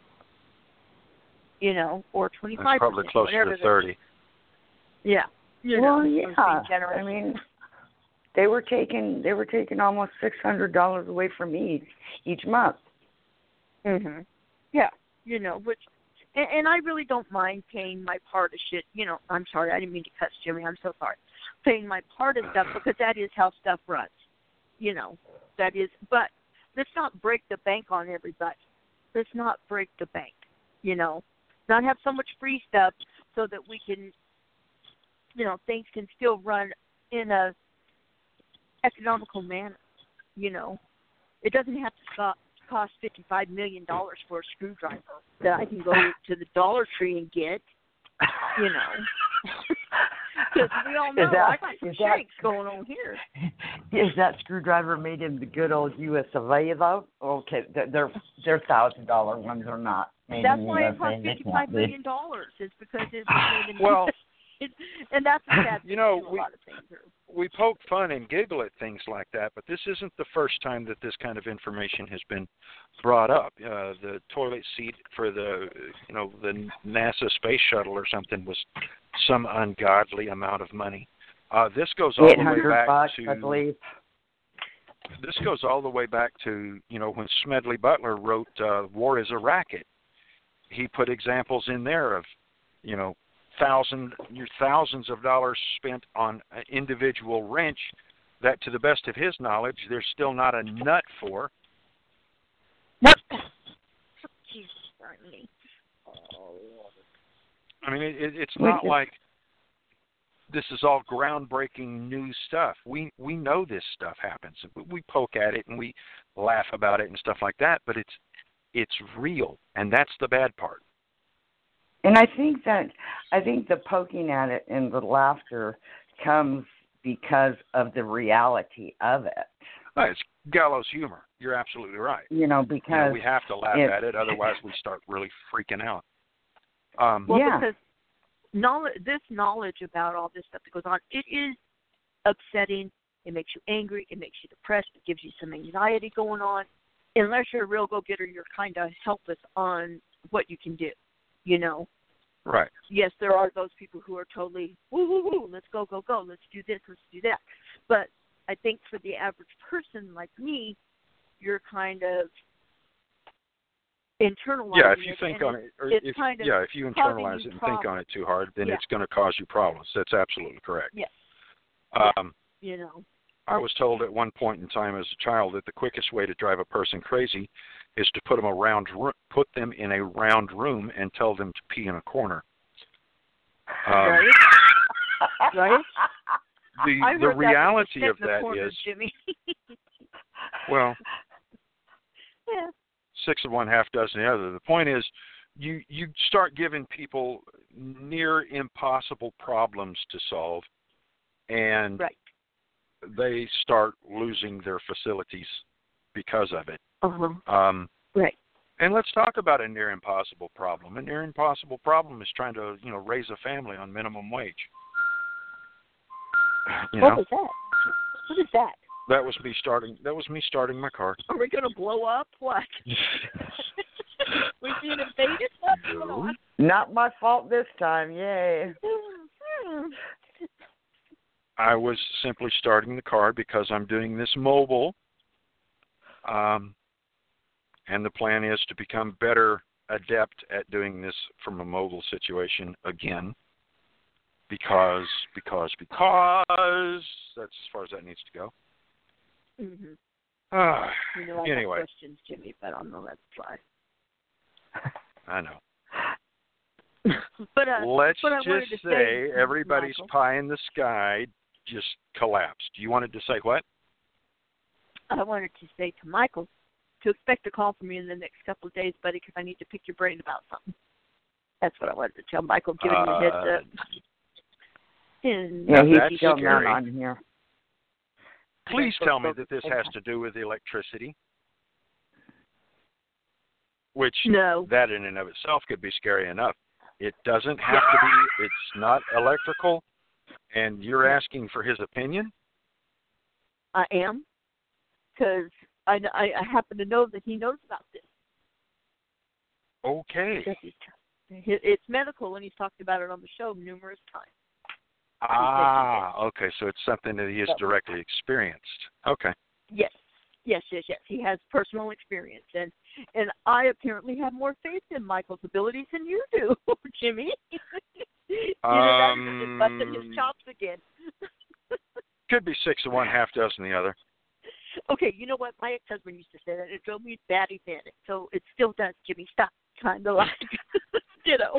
you know, or twenty-five percent. That's probably closer to thirty. Yeah. You well, know, yeah. I mean, they were taking they were taking almost six hundred dollars away from me each, each month. Mhm. Yeah. You know, which. And, and I really don't mind paying my part of shit. You know, I'm sorry, I didn't mean to cuss, Jimmy. I'm so sorry. Paying my part of stuff because that is how stuff runs. You know, that is. But let's not break the bank on everybody. Let's not break the bank. You know, not have so much free stuff so that we can, you know, things can still run in a economical manner. You know, it doesn't have to stop. Cost fifty-five million dollars for a screwdriver that I can go to the Dollar Tree and get, you know. Because we all know that, I got some shakes going on here. Is that screwdriver made in the good old U S of A, though? Okay, they're they're thousand dollar ones or not. That's why it cost fifty-five million dollars. It's because it's made in well, it, and that's a sad you know, thing. we, A lot of things are. we poke fun and giggle at things like that, but this isn't the first time that this kind of information has been brought up. Uh, the toilet seat for the, you know, the NASA space shuttle or something was some ungodly amount of money. Uh, this goes all the way back bucks, to. I believe. This goes all the way back to, you know, when Smedley Butler wrote uh, "War is a Racket." He put examples in there of, you know, thousand thousands of dollars spent on an individual wrench that, to the best of his knowledge, there's still not a nut for. What? Jesus, darn me. I mean, it, it's not like this is all groundbreaking new stuff. We we know this stuff happens. We poke at it and we laugh about it and stuff like that, but it's it's real, and that's the bad part. And I think that I think the poking at it and the laughter comes because of the reality of it. Oh, it's gallows humor. You're absolutely right. You know, because you know, we have to laugh it, at it, otherwise we start really freaking out. Um, well, yeah. because knowledge, this knowledge about all this stuff that goes on, it is upsetting. It makes you angry. It makes you depressed. It gives you some anxiety going on. Unless you're a real go-getter, you're kind of helpless on what you can do. You know. Right. Yes, there are those people who are totally, woo, woo, woo, let's go, go, go, let's do this, let's do that. But I think for the average person like me, you're kind of internalizing yeah, if you it, think and on it, it, or it's if, kind of yeah, if you internalize it and problems. think on it too hard, then yeah. it's going to cause you problems. That's absolutely correct. Yes. Um, yeah. You know. I was told at one point in time as a child that the quickest way to drive a person crazy is to put them around, put them in a round room and tell them to pee in a corner. Um, right. Right. The I the heard reality that of that corner, is, Jimmy. well, yeah. six of one, half dozen the other. The point is, you you start giving people near impossible problems to solve, and right. they start losing their facilities because of it. Uh-huh. Um, right. And let's talk about a near impossible problem. A near impossible problem is trying to, you know, raise a family on minimum wage. You what know? was that? What is that? That was me starting. That was me starting my car. Are we gonna blow up? What? we being invaded? What's going on? Not my fault this time. Yay. I was simply starting the car because I'm doing this mobile. Um. And the plan is to become better adept at doing this from a mobile situation again. Because, because, because that's as far as that needs to go. Mm-hmm. Uh, you know, I anyway. have questions, Jimmy, but on the let's try. I know. but uh, Let's but I just to say, say everybody's Michael, pie in the sky just collapsed. You wanted to say what? I wanted to say to Michael to expect a call from you in the next couple of days, buddy, because I need to pick your brain about something. That's what I wanted to tell Michael, giving uh, you a heads up. And yeah, he's that's still scary. not on here. Please tell me that this has to do with electricity. Which, no. that in and of itself could be scary enough. It doesn't have to be, it's not electrical, and you're asking for his opinion? I am, because I, I, I happen to know that he knows about this. Okay. It's medical, and he's talked about it on the show numerous times. Ah, okay, so it's something that he has directly experienced. Okay. Yes, yes, yes, yes. He has personal experience, and and I apparently have more faith in Michael's abilities than you do, Jimmy. you um, know, busting his chops again. Could be six of one, half dozen the other. Okay, you know what? My ex-husband used to say that. It drove me batty panic, so it still does, Jimmy. Stop kind of like, you know.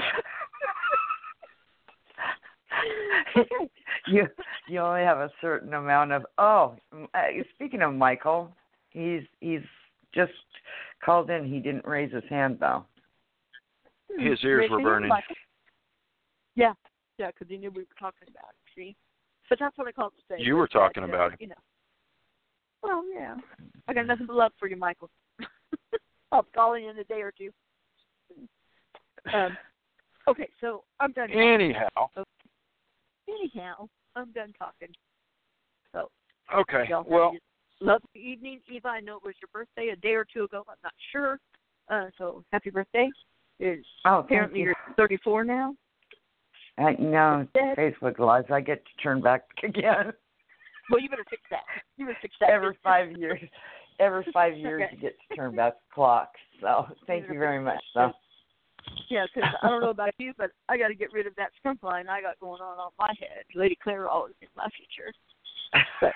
you you only have a certain amount of. Oh, uh, speaking of Michael, he's he's just called in. He didn't raise his hand though. His ears were burning. Yeah, yeah, because he knew we were talking about it. See, but that's what I called to say. You were talking that, about uh, it. You know. Well, yeah, I got nothing but love for you, Michael. I'll call you in a day or two. Um, okay, so I'm done. Anyhow. Okay. Anyhow, I'm done talking. So. Okay. Y'all well. Lovely evening, Eva. I know it was your birthday a day or two ago. I'm not sure. Uh, so happy birthday. Is oh, apparently you. you're thirty-four now. Uh, no, Facebook Live. I get to turn back again. Well, you better fix that. You better fix that. Every five years. Every five years okay. you get to turn back the clock. So thank you, you very much, though. Yeah, because I don't know about you, but I got to get rid of that skunk line I got going on on my head. Lady Claire always in my future. But,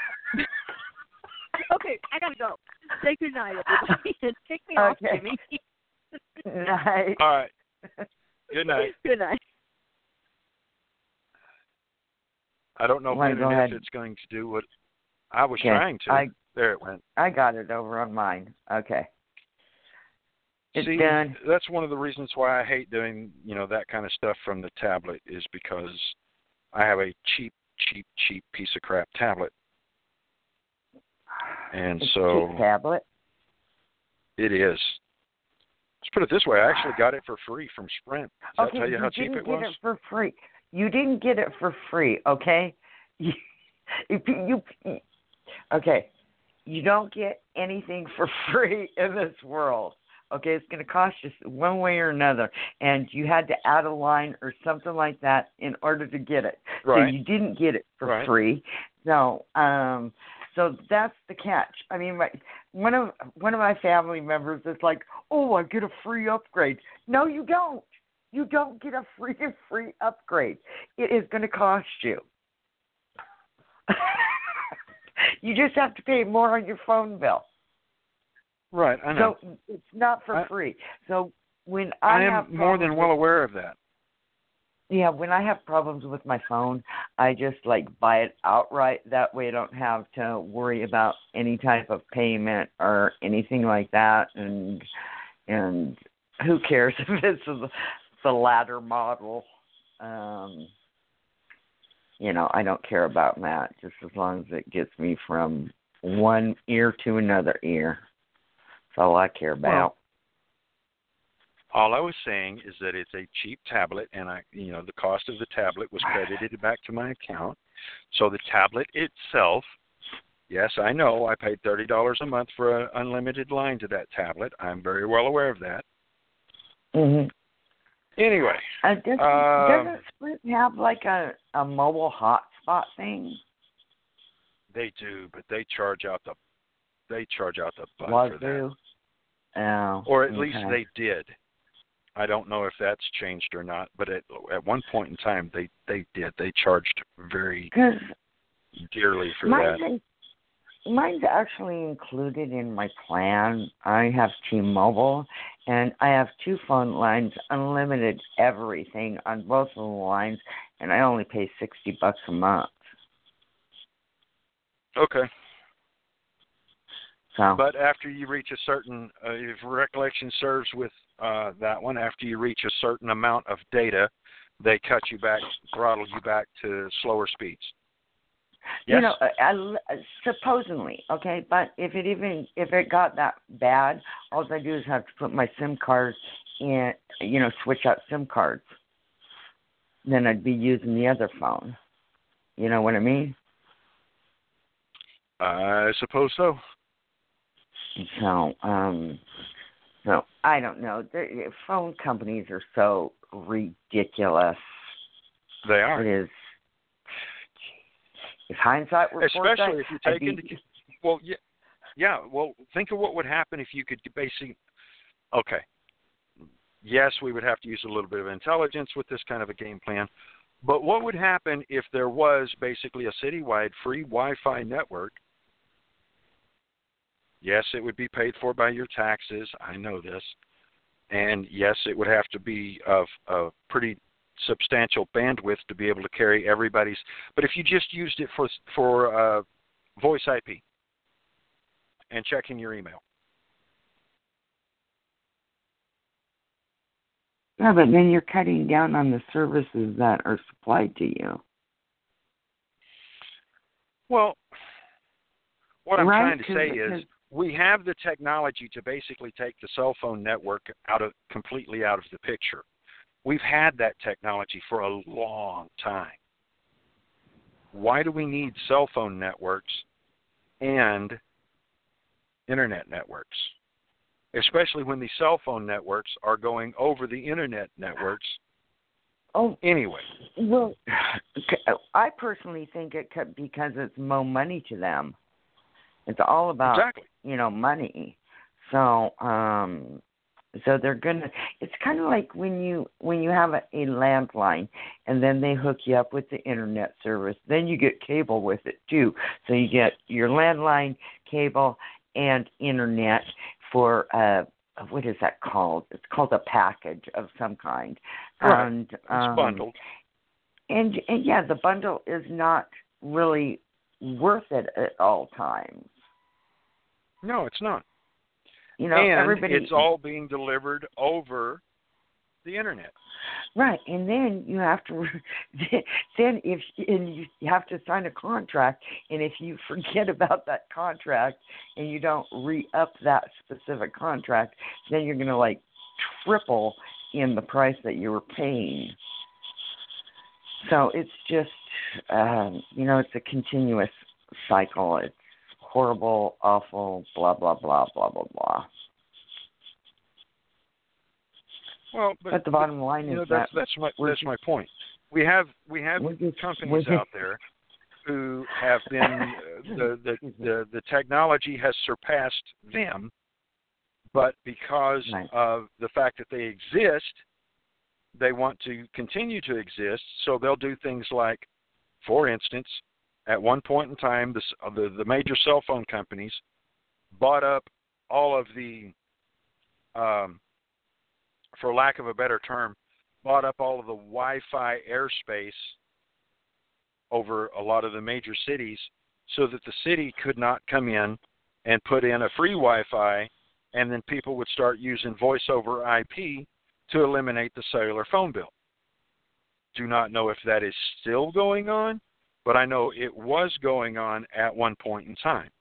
okay, I got to go. Say good night, everybody. And take me off, okay. Jimmy. Night. All right. Good night. Good night. I don't know when and if it's going to do what I was okay. trying to. I, there it went. I got it over on mine. Okay. It's See, done. That's one of the reasons why I hate doing, you know, that kind of stuff from the tablet is because I have a cheap, cheap, cheap piece of crap tablet. And it's so a cheap tablet? It is. Let's put it this way. I actually got it for free from Sprint. Does okay, that tell you how you cheap didn't it get was? it for free. You didn't get it for free, okay? You, if you, you, okay, you don't get anything for free in this world. Okay, it's going to cost you one way or another, and you had to add a line or something like that in order to get it. Right. So you didn't get it for right. free. So, um, so that's the catch. I mean, my, one of one of my family members is like, "Oh, I get a free upgrade." No, you don't. You don't get a free free upgrade. It is going to cost you. You just have to pay more on your phone bill. Right, I know. So it's not for I, free. So when I, I am have more than well with, aware of that. Yeah, when I have problems with my phone, I just like buy it outright. That way I don't have to worry about any type of payment or anything like that. And and who cares if it's the, the latter model? Um, you know, I don't care about that, just as long as it gets me from one ear to another ear. That's all I care about. Well, all I was saying is that it's a cheap tablet, and I, you know, the cost of the tablet was credited back to my account. So the tablet itself, yes, I know I paid thirty dollars a month for an unlimited line to that tablet. I'm very well aware of that. Mm-hmm. Anyway. Uh, does, uh, doesn't Sprint have like a, a mobile hotspot thing? They do, but they charge out the they charge out the butt Was for do? that. Oh, or at okay. least they did. I don't know if that's changed or not, but at at one point in time they, they did. They charged very dearly for mine's that. In, mine's actually included in my plan. I have T-Mobile, and I have two phone lines, unlimited everything on both of the lines, and I only pay sixty bucks a month. Okay. So. But after you reach a certain, uh, if recollection serves with uh, that one, after you reach a certain amount of data, they cut you back, throttle you back to slower speeds. Yes? You know, I, I, supposedly, okay, but if it even, if it got that bad, all I do is have to put my SIM cards in, you know, switch out SIM cards. Then I'd be using the other phone. You know what I mean? I suppose so. So, um, so I don't know. The phone companies are so ridiculous. They are. It is. If hindsight were especially foresight, if you take I'd into be... well, yeah, yeah. Well, think of what would happen if you could basically. Okay. Yes, we would have to use a little bit of intelligence with this kind of a game plan, but what would happen if there was basically a citywide free Wi-Fi network? Yes, it would be paid for by your taxes. I know this. And yes, it would have to be of a pretty substantial bandwidth to be able to carry everybody's. But if you just used it for for uh, voice I P and checking your email. Yeah, but then you're cutting down on the services that are supplied to you. Well, what I'm right? trying to say is we have the technology to basically take the cell phone network out of completely out of the picture. We've had that technology for a long time. Why do we need cell phone networks and internet networks? Especially when the cell phone networks are going over the internet networks. Oh, anyway. Well, I personally think it could because it's more money to them. It's all about, exactly. you know, money. So, um, so they're gonna. It's kind of like when you when you have a, a landline, and then they hook you up with the internet service. Then you get cable with it too. So you get your landline, cable, and internet for uh, what is that called? It's called a package of some kind. Right. And it's um, bundled. And and yeah, the bundle is not really worth it at all times. No, it's not. You know, and everybody, it's all being delivered over the internet. Right, and then you have to. Then if and you have to sign a contract, and if you forget about that contract and you don't re-up that specific contract, then you're going to like triple in the price that you were paying. So it's just, um, you know, it's a continuous cycle. It's horrible, awful, blah, blah, blah, blah, blah, blah. Well, but, but the bottom line you know, is that's, that that's my that's my point. We have we have just, companies out there who have been uh, the, the the the technology has surpassed them, but because right. of the fact that they exist, they want to continue to exist. So they'll do things like, for instance, at one point in time, the the, the major cell phone companies bought up all of the um, for lack of a better term, bought up all of the Wi-Fi airspace over a lot of the major cities so that the city could not come in and put in a free Wi-Fi and then people would start using voice over I P to eliminate the cellular phone bill. Do not know if that is still going on, but I know it was going on at one point in time.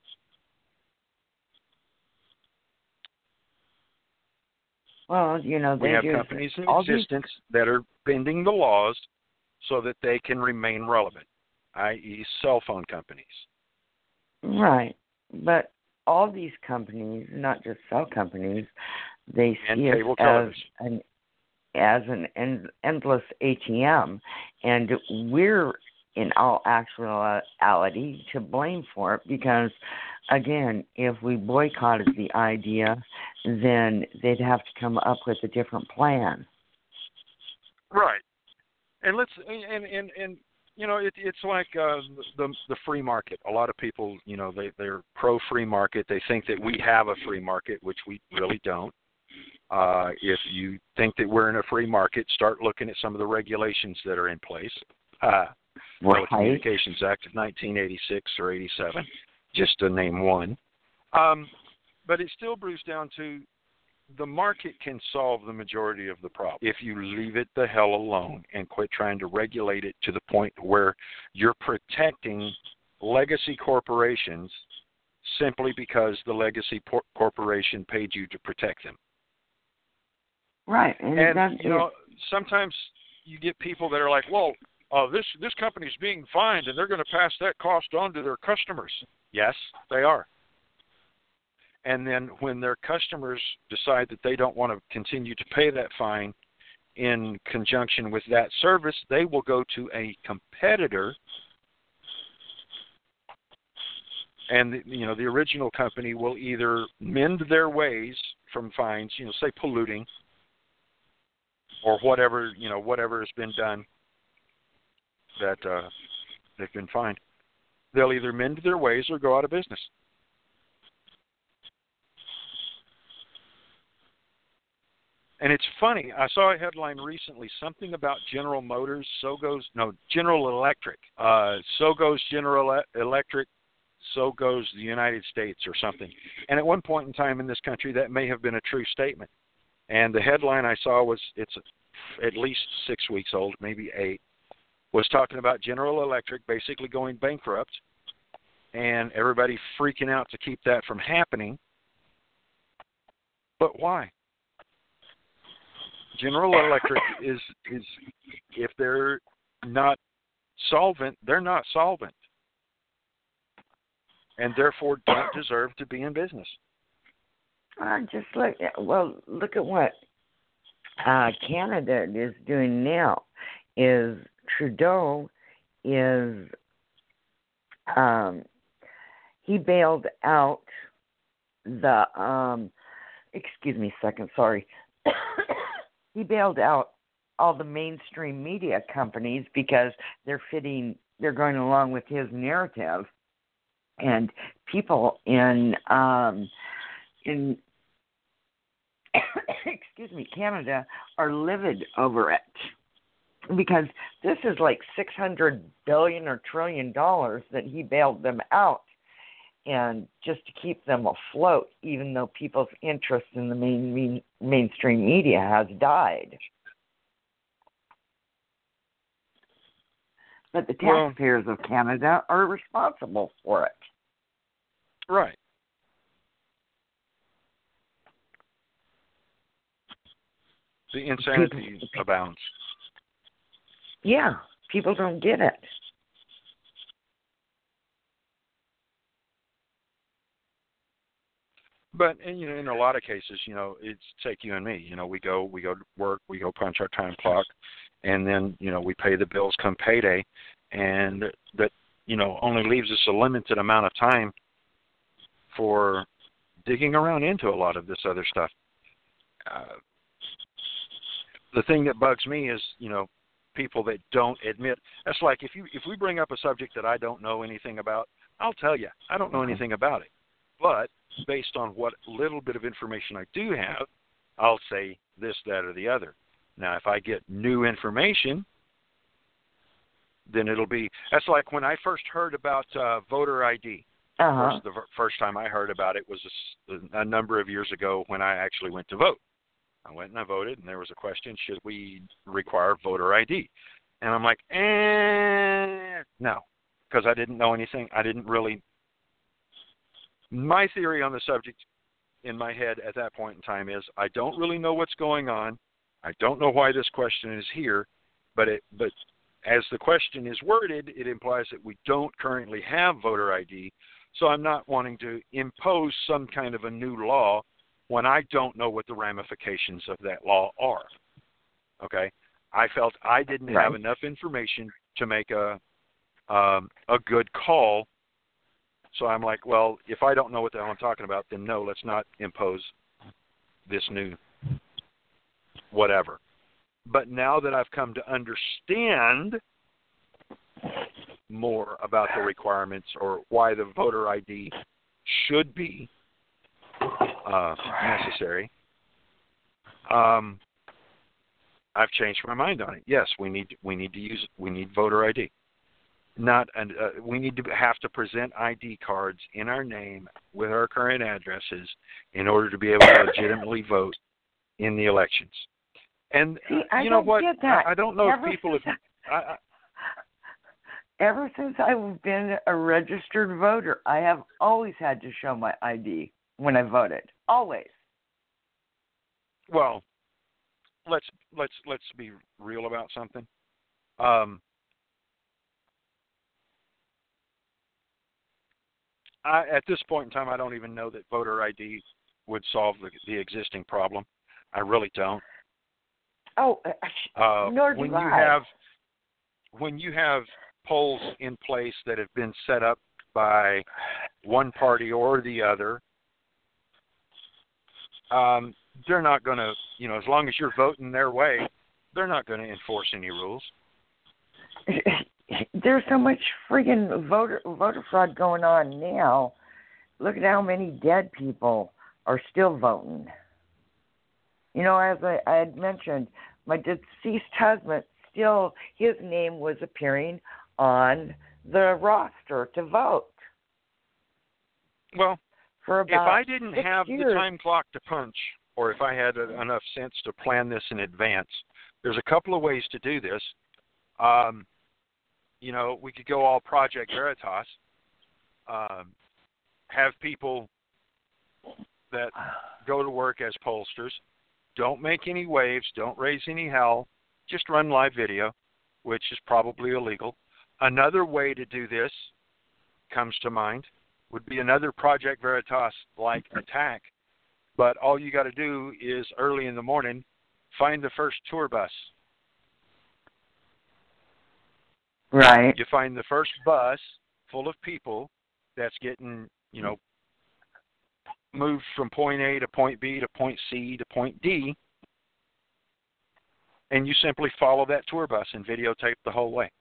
Well, you know, they we have do companies in all existence these... that are bending the laws so that they can remain relevant, that is cell phone companies. Right. But all these companies, not just cell companies, they and see cable us as television. an, as an end, endless A T M, and we're in all actuality to blame for it because, again, if we boycotted the idea, then they'd have to come up with a different plan. Right. And let's and and, and you know it, it's like uh, the the free market. A lot of people, you know, they they're pro free market. They think that we have a free market, which we really don't. Uh, if you think that we're in a free market, start looking at some of the regulations that are in place. Uh, Right. Telecommunications Act of nineteen eighty-six or eighty-seven, just to name one. Um, but it still brews down to the market can solve the majority of the problem if you leave it the hell alone and quit trying to regulate it to the point where you're protecting legacy corporations simply because the legacy por- corporation paid you to protect them. Right. And, and that, you know, sometimes you get people that are like, well, Uh, this this company's being fined, and they're going to pass that cost on to their customers. Yes, they are. And then when their customers decide that they don't want to continue to pay that fine in conjunction with that service, they will go to a competitor, and the, you know the original company will either mend their ways from fines, you know, say polluting, or whatever you know whatever has been done that uh, they've been fined. They'll either mend their ways or go out of business. And it's funny, I saw a headline recently, something about General Motors, so goes, no, General Electric. Uh, so goes General Electric, so goes the United States or something. And at one point in time in this country, that may have been a true statement. And the headline I saw was, it's at least six weeks old, maybe eight, was talking about General Electric basically going bankrupt and everybody freaking out to keep that from happening. But why? General Electric is, is if they're not solvent, they're not solvent. And therefore don't deserve to be in business. Uh, just look at, well, look at what uh, Canada is doing now is Trudeau is, um, he bailed out the, um, excuse me a second, sorry. He bailed out all the mainstream media companies because they're fitting, they're going along with his narrative. And people in, um, in, excuse me, Canada are livid over it. Because this is like six hundred billion dollars or trillion dollars that he bailed them out, and just to keep them afloat, even though people's interest in the main, main mainstream media has died. But the taxpayers well, of Canada are responsible for it. Right. The insanity people, abounds. Yeah, people don't get it. But and, you know, in a lot of cases, you know, it's take you and me. You know, we go, we go to work, we go punch our time clock, and then you know we pay the bills come payday, and that you know only leaves us a limited amount of time for digging around into a lot of this other stuff. Uh, the thing that bugs me is, you know, people that don't admit. That's like if you if we bring up a subject that I don't know anything about, I'll tell you I don't know anything about it. But based on what little bit of information I do have, I'll say this, that, or the other. Now, if I get new information, then it'll be. That's like when I first heard about uh, voter I D. Uh-huh. Of course, the f- first time I heard about it was a, s- a number of years ago when I actually went to vote. I went and I voted, and there was a question, should we require voter I D? And I'm like, eh, no, because I didn't know anything. I didn't really. My theory on the subject in my head at that point in time is I don't really know what's going on. I don't know why this question is here, but it, but as the question is worded, it implies that we don't currently have voter I D. So I'm not wanting to impose some kind of a new law when I don't know what the ramifications of that law are. Okay? I felt I didn't Right. have enough information to make a um, a good call. So I'm like, well, if I don't know what the hell I'm talking about, then no, let's not impose this new whatever. But now that I've come to understand more about the requirements or why the voter I D should be uh, necessary, um, I've changed my mind on it. Yes, we need we need to use we need voter I D. Not and uh, we need to have to present I D cards in our name with our current addresses in order to be able to legitimately vote in the elections. And See, I you know don't what? get that. I, I don't know Ever if people have. since I, I, Ever since I've been a registered voter, I have always had to show my I D when I voted. Always. well, let's let's let's be real about something. Um, I, at this point in time, I don't even know that voter I D would solve the, the existing problem. I really don't. Oh, Uh, nor do when you I. have when you have polls in place that have been set up by one party or the other, um, they're not going to, you know, as long as you're voting their way, they're not going to enforce any rules. There's so much friggin' voter voter fraud going on now. Look at how many dead people are still voting. You know, as I, I had mentioned, my deceased husband still, his name was appearing on the roster to vote. Well, For if about I didn't six have years. the time clock to punch, or if I had a, enough sense to plan this in advance, there's a couple of ways to do this. Um, you know, we could go all Project Veritas, um, have people that go to work as pollsters, don't make any waves, don't raise any hell, just run live video, which is probably illegal. Another way to do this comes to mind would be another Project Veritas-like attack, but all you got to do is early in the morning find the first tour bus. Right. You find the first bus full of people that's getting, you know, moved from point A to point B to point C to point D, and you simply follow that tour bus and videotape the whole way.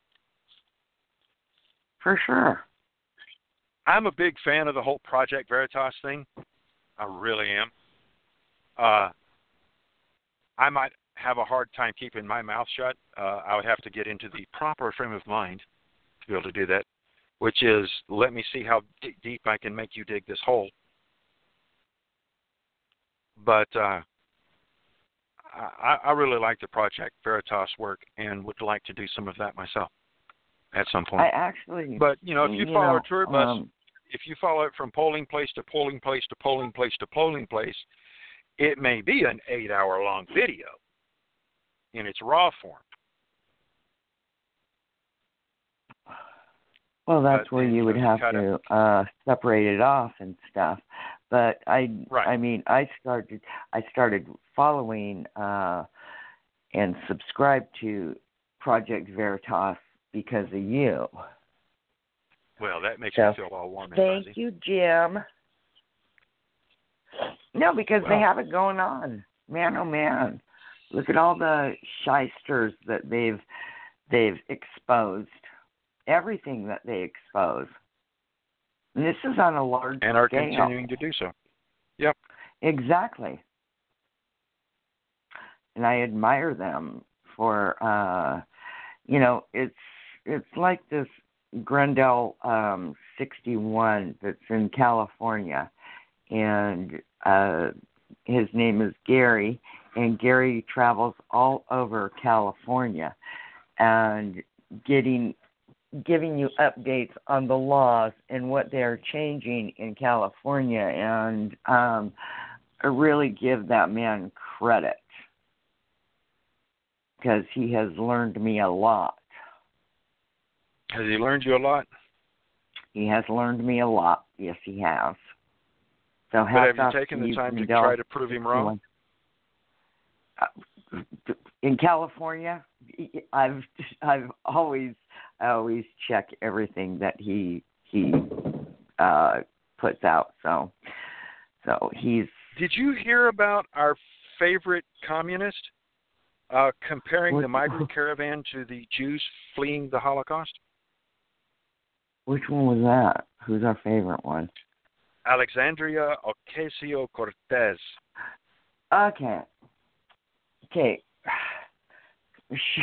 For sure. I'm a big fan of the whole Project Veritas thing. I really am. Uh, I might have a hard time keeping my mouth shut. Uh, I would have to get into the proper frame of mind to be able to do that, which is let me see how d- deep I can make you dig this hole. But uh, I, I really like the Project Veritas work and would like to do some of that myself at some point. I actually. But, you know, if you, you follow know, a tour bus, um, if you follow it from polling place to polling place to polling place to polling place, it may be an eight-hour-long video in its raw form. Well, that's But where then, you you would know, have cut to uh, separate it off and stuff. But I, Right. I mean, I started, I started following uh, and subscribed to Project Veritas because of you. Well, that makes So, me feel all warm and Thank fuzzy. you, Jim. No, because they Well- have it going on. Man, oh man, look at all the shysters that they've they've exposed. Everything that they expose. And this is on a large And are scale. continuing to do so. Yep. Exactly. And I admire them for uh you know, it's it's like this Grundle um, sixty-one that's in California, and uh, his name is Gary, and Gary travels all over California and getting giving you updates on the laws and what they're changing in California, and um, I really give that man credit because he has learned me a lot. Has he learned you a lot? He has learned me a lot. Yes, he has. So but have you taken the time to try to prove him wrong? In California, I've I've always I always check everything that he he uh, puts out. So so he's. Did you hear about our favorite communist uh, comparing what, the migrant caravan to the Jews fleeing the Holocaust? Which one was that? Who's our favorite one? Alexandria Ocasio-Cortez. Okay. Okay. She.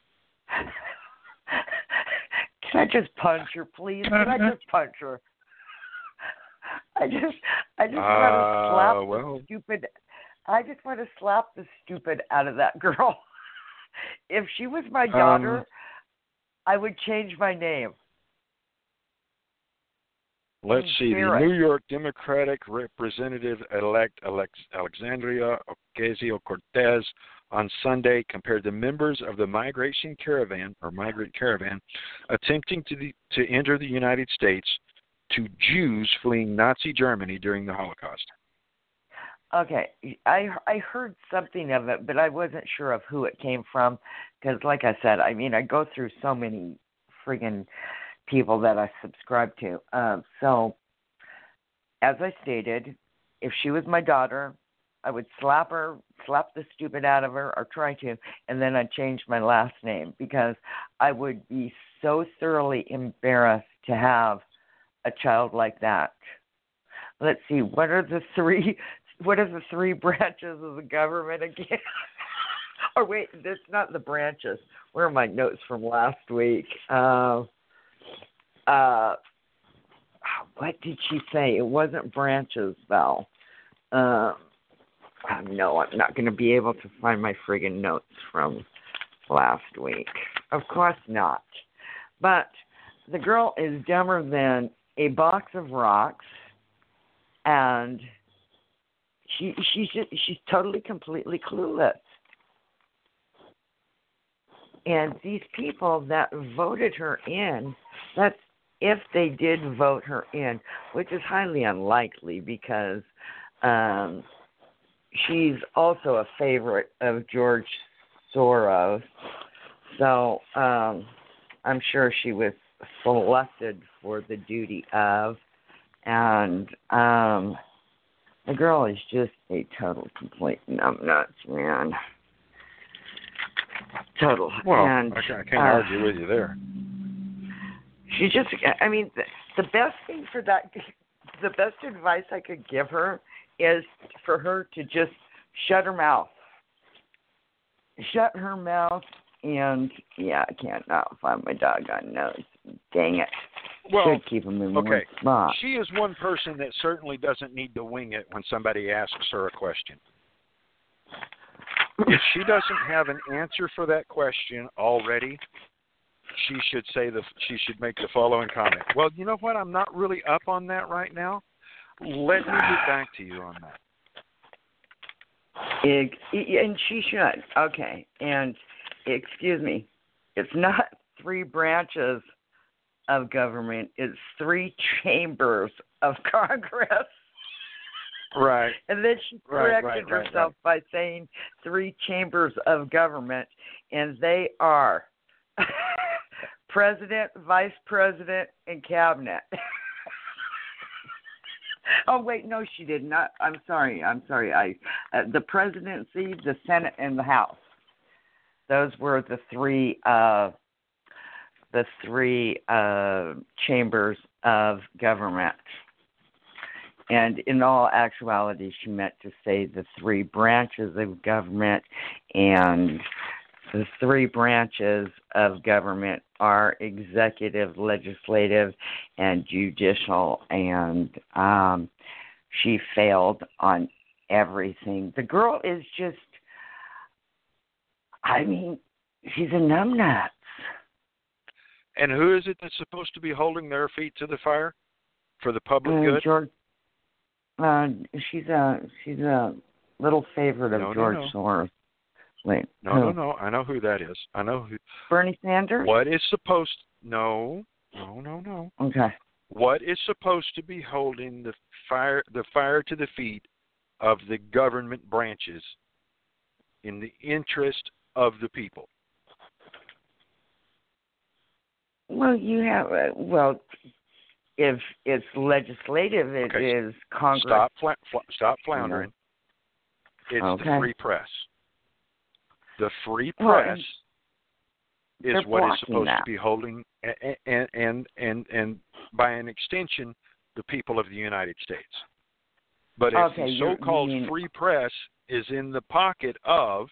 Can I just punch her, please? Can I just punch her? I just, I just uh, want to slap well. the stupid. I just want to slap the stupid out of that girl. If she was my daughter, um, I would change my name. Let's see. The Spirit. New York Democratic Representative-elect Alex, Alexandria Ocasio-Cortez on Sunday compared the members of the migration caravan or migrant caravan attempting to the, to enter the United States to Jews fleeing Nazi Germany during the Holocaust. Okay, I I heard something of it, but I wasn't sure of who it came from because, like I said, I mean, I go through so many friggin' people that I subscribe to. Um, so, as I stated, if she was my daughter, I would slap her, slap the stupid out of her, or try to, and then I'd change my last name because I would be so thoroughly embarrassed to have a child like that. Let's see, what are the three? What are the three branches of the government again? Or wait, that's not the branches. Where are my notes from last week? Uh, uh, what did she say? It wasn't branches, though. Uh, no, I'm not going to be able to find my friggin' notes from last week. Of course not. But the girl is dumber than a box of rocks, and she she's just, she's totally completely clueless. And these people that voted her in, that's if they did vote her in, which is highly unlikely because um, she's also a favorite of George Soros. So um, I'm sure she was selected for the duty of. And um, the girl is just a total, complete numbnuts, man. Total. Well, and, I can't, I can't uh, argue with you there. She just, I mean, the, the best thing for that, the best advice I could give her is for her to just shut her mouth. Shut her mouth, and, yeah, I can't not find my doggone notes. Dang it. Well, should keep them in okay. one spot. She is one person that certainly doesn't need to wing it when somebody asks her a question. If she doesn't have an answer for that question already, she should say the she should make the following comment. Well, you know what? I'm not really up on that right now. Let me get back to you on that. It, and she should. Okay. And excuse me, it's not three branches of government. It's three chambers of Congress. Right. And then she right, corrected right, right, herself right. by saying three chambers of government, and they are President, Vice President, and Cabinet. Oh, wait, no, she did not. I'm sorry. I'm sorry. I uh, the presidency, the Senate, and the House. Those were the three uh, the three uh, chambers of government. And in all actuality, she meant to say the three branches of government, and the three branches of government are executive, legislative, and judicial, and um, she failed on everything. The girl is just, I mean, she's a numbnuts. And who is it that's supposed to be holding their feet to the fire for the public Uh, good? George, uh, she's a she's a little favorite of No, no, George no. Soros. Wait, No, who? no, no. I know who that is. I know who. Bernie Sanders? What is supposed? No, no, no, no. Okay. What is supposed to be holding the fire, the fire to the feet of the government branches in the interest of the people? Well, you have uh, well, if it's legislative, it Okay. is Congress. Stop, fla- fla- stop floundering. It's Okay. the free press. The free Well, press and is what is blocking supposed that. to be holding, and, and and and and by an extension, the people of the United States. But if Okay, the you're- so-called you mean- free press is in the pocket of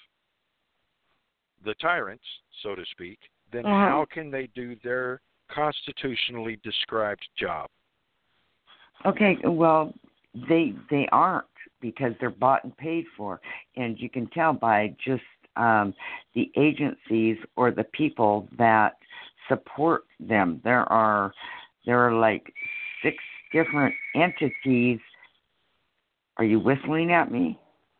the tyrants, so to speak, then Uh-huh. how can they do their constitutionally described job? Okay, well, they they aren't, because they're bought and paid for, and you can tell by just um, the agencies or the people that support them. There are there are like six different entities. Are you whistling at me?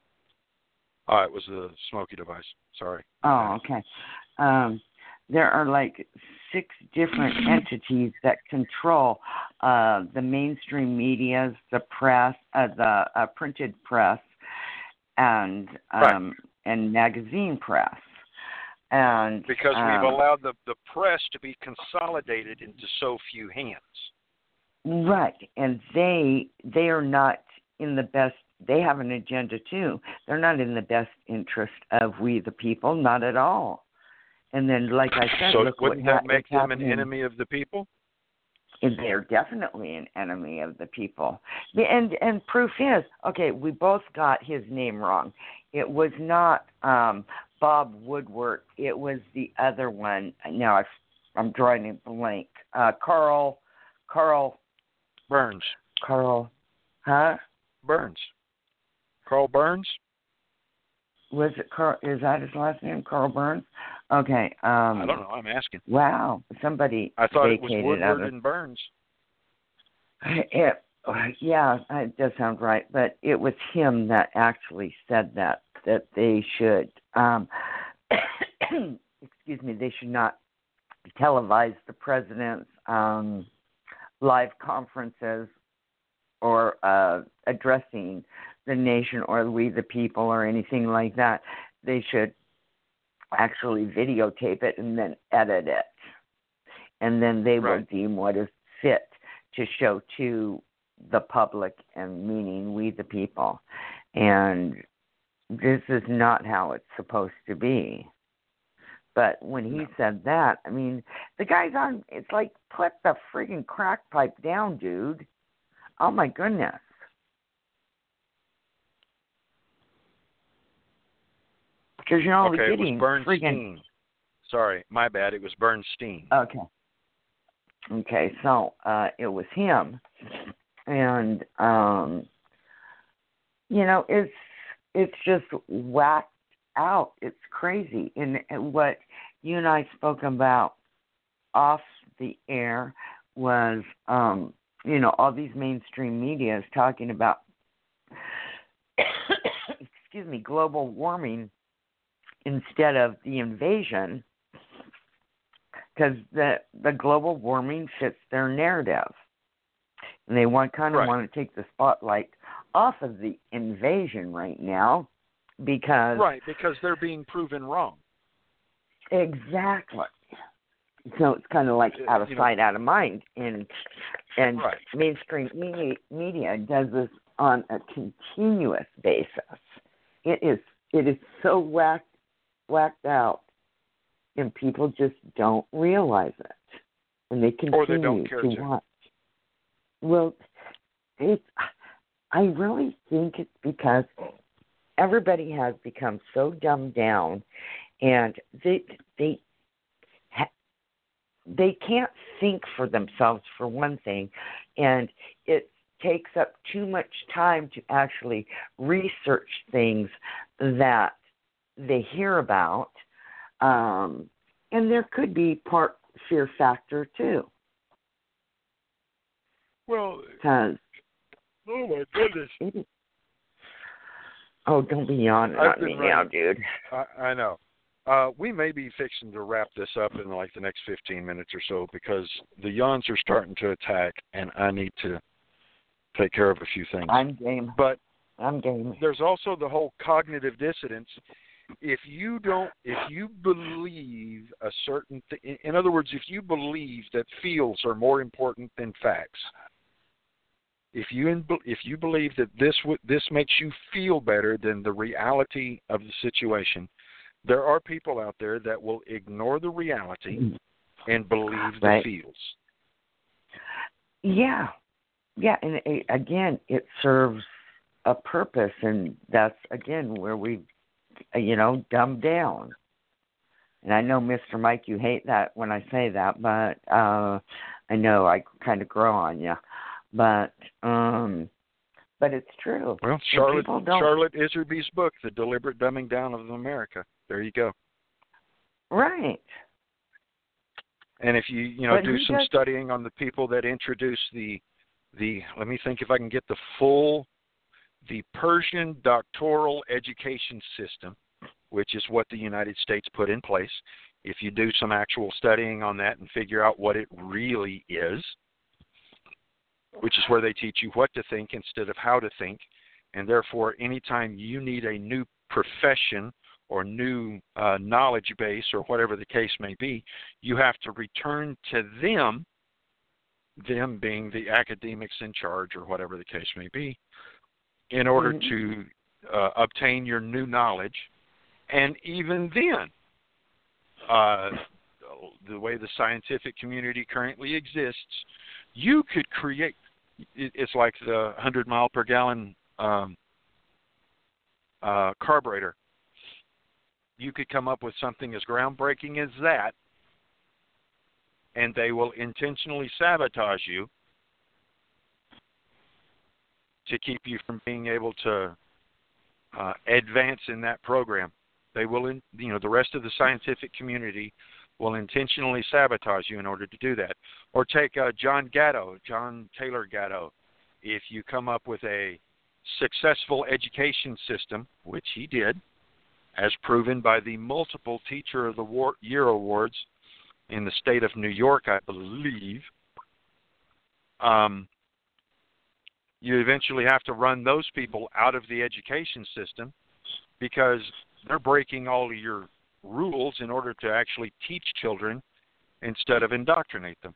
Oh, it was a smoky device. Sorry. Oh, okay. Um, there are like six different entities that control uh, the mainstream medias, the press, uh, the uh, printed press, and um, Right. and magazine press. And Because um, we've allowed the, the press to be consolidated into so few hands. right, and they they are not in the best. They have an agenda too. They're not in the best interest of we the people, not at all. And then, like I said, So look wouldn't what that ha- make is them an happening. enemy of the people? They're definitely an enemy of the people. The, and and proof is, okay, we both got his name wrong. It was not um, Bob Woodward. It was the other one. Now I've, I'm drawing a blank. Uh, Carl, Carl, Burns. Carl, huh? Burns. Carl Burns? Was it Carl? Is that his last name, Carl Burns? Okay. Um, I don't know. I'm asking. Wow, somebody I thought it was vacated Woodward out of- and Burns. It, yeah, it does sound right, but it was him that actually said that, that they should, um, excuse me, they should not televise the president's um, live conferences or uh, addressing the nation or we the people or anything like that. They should actually videotape it and then edit it. And then they will Right. deem what is fit to show to the public, and meaning we the people. And this is not how it's supposed to be. But when he No. said that, I mean, the guy's on, it's like, put the friggin' crack pipe down, dude. Oh, my goodness. Because you're only Okay, it getting was Bernstein. friggin'... Sorry, my bad. It was Bernstein. Okay. Okay, so uh, it was him. And, um, you know, it's it's just whacked out. It's crazy. And, and what you and I spoke about off the air was, um, you know, all these mainstream media is talking about, excuse me, global warming instead of the invasion, because the the global warming fits their narrative, and they want kind of Right. want to take the spotlight off of the invasion right now, because Right, because they're being proven wrong. exactly. So it's kind of like Uh, out of you know- sight, out of mind, and and Right. mainstream media, media does this on a continuous basis. It is it is so whacked whacked out, and people just don't realize it, and they continue Or they don't care to to. watch. Well, it's I really think it's because everybody has become so dumbed down, and they they ha- they can't think for themselves, for one thing, and it takes up too much time to actually research things that they hear about, um, and there could be part fear factor too. Well, Because oh my goodness. it, oh, don't be yawning I've on me been now, running- dude. I, I know. Uh, we may be fixing to wrap this up in like the next fifteen minutes or so because the yawns are starting to attack, and I need to take care of a few things. I'm game. But I'm game. there's also the whole cognitive dissonance. If you don't, if you believe a certain thing, in other words, if you believe that feels are more important than facts, if you if you believe that this this makes you feel better than the reality of the situation, there are people out there that will ignore the reality and believe the Right. feels. Yeah, yeah, and it, again, it serves a purpose, and that's again where we, you know, dumb down. And I know, Mister Mike, you hate that when I say that, but uh, I know I kind of grow on you. But um, but it's true. Well, And Charlotte people don't- Charlotte Iserby's book, The Deliberate Dumbing Down of America. There you go. Right. And if you you know But do who some does- studying on the people that introduce the the let me think if I can get the full the Persian doctoral education system, which is what the United States put in place. If you do some actual studying on that and figure out what it really is, which is where they teach you what to think instead of how to think, and therefore anytime you need a new profession or new uh, knowledge base or whatever the case may be, you have to return to them, them being the academics in charge or whatever the case may be, in order Mhm. to uh, obtain your new knowledge. And even then, uh, the way the scientific community currently exists, you could create, it's like the one hundred mile per gallon um, uh, carburetor. You could come up with something as groundbreaking as that, and they will intentionally sabotage you to keep you from being able to uh, advance in that program. They will, in, you know, the rest of the scientific community will intentionally sabotage you in order to do that. Or take uh, John Gatto, John Taylor Gatto. If you come up with a successful education system, which he did, as proven by the multiple Teacher of the War- Year awards in the state of New York, I believe, um, you eventually have to run those people out of the education system because they're breaking all of your rules in order to actually teach children instead of indoctrinate them.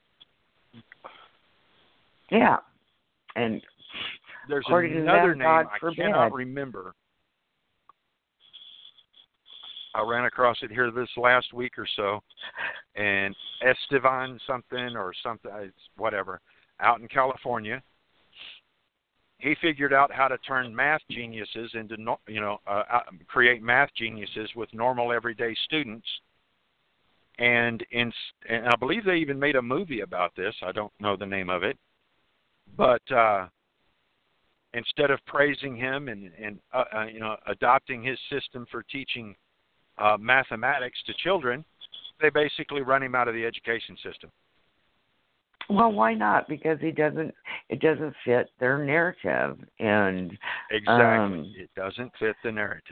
Yeah. And there's according to another them, name God I forbid. cannot remember. I ran across it here this last week or so, and Estevan something or something, it's whatever, out in California. He figured out how to turn math geniuses into, you know, uh, create math geniuses with normal everyday students. And in, and I believe they even made a movie about this. I don't know the name of it, but uh, instead of praising him and, and uh, uh, you know, adopting his system for teaching uh, mathematics to children, they basically run him out of the education system. Well, why not? Because he doesn't. It doesn't fit their narrative, and exactly, um, it doesn't fit the narrative.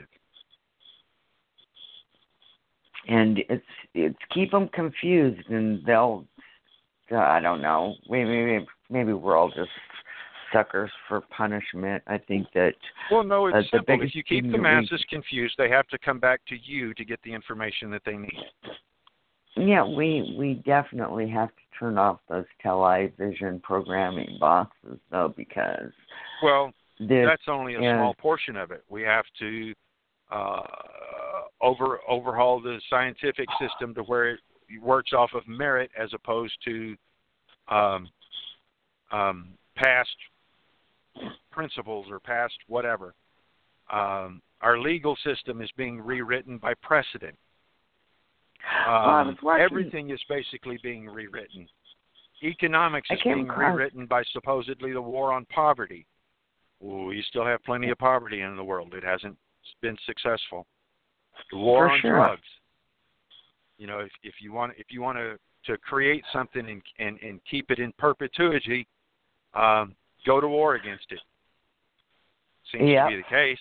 And it's it's keep them confused, and they'll. Uh, I don't know. Maybe maybe maybe we're all just suckers for punishment. I think that. Well, no, it's uh, the simple. If biggest you keep thing the that we- masses confused, they have to come back to you to get the information that they need. Yeah, we we definitely have to turn off those television programming boxes, though, because Well, this, that's only a yeah. small portion of it. We have to uh, over overhaul the scientific system to where it works off of merit as opposed to um, um, past principles or past whatever. Um, our legal system is being rewritten by precedent. well, I was Um, watching... everything is basically being rewritten. Economics is being across... rewritten by supposedly the war on poverty. We still have plenty of poverty in the world. It hasn't been successful. The war For on sure. drugs. You know, if, if you want if you want to, to create something and, and, and keep it in perpetuity, um, go to war against it. Seems yep. to be the case.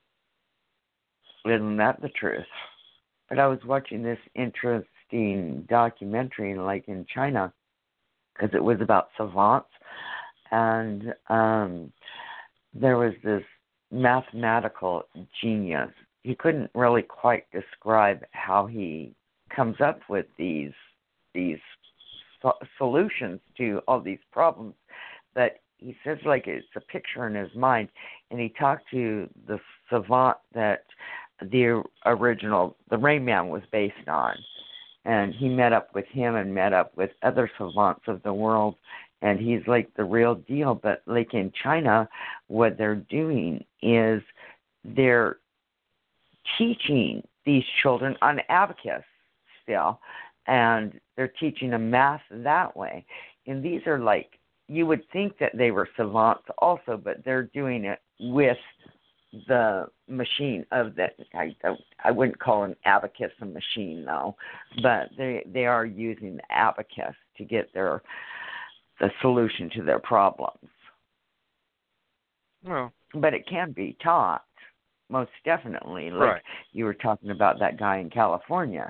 Isn't that the truth? But I was watching this interesting documentary, like in China, because it was about savants, and um, there was this mathematical genius. He couldn't really quite describe how he comes up with these these so- solutions to all these problems, but he says like it's a picture in his mind, and he talked to the savant that the original, the Rain Man was based on, and he met up with him and met up with other savants of the world, and he's like the real deal. But like in China, what they're doing is they're teaching these children on abacus still, and they're teaching them math that way. And these are like, you would think that they were savants also, but they're doing it with the machine of that. I don't, I wouldn't call an abacus a machine though, but they they are using the abacus to get their the solution to their problems. Well, but it can be taught, most definitely. Like right. You were talking about that guy in California.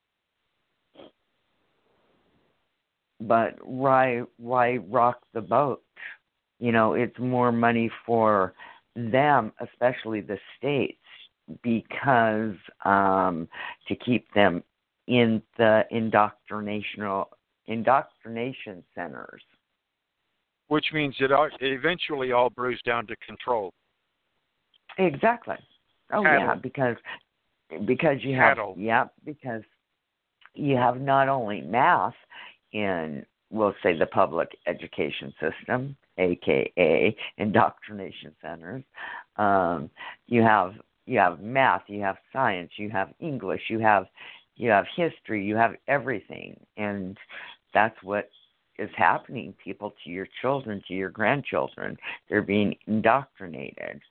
But why why rock the boat? You know, it's more money for them, especially the states, because um, to keep them in the indoctrinational indoctrination centers. Which means it, all, it eventually all brews down to control. Exactly. Oh Cattle. yeah, because because you Cattle. have yeah because you have not only math in, we'll say, the public education system, aka indoctrination centers. Um, you have you have math, you have science, you have English, you have you have history, you have everything, and that's what is happening. People, to your children, to your grandchildren, they're being indoctrinated.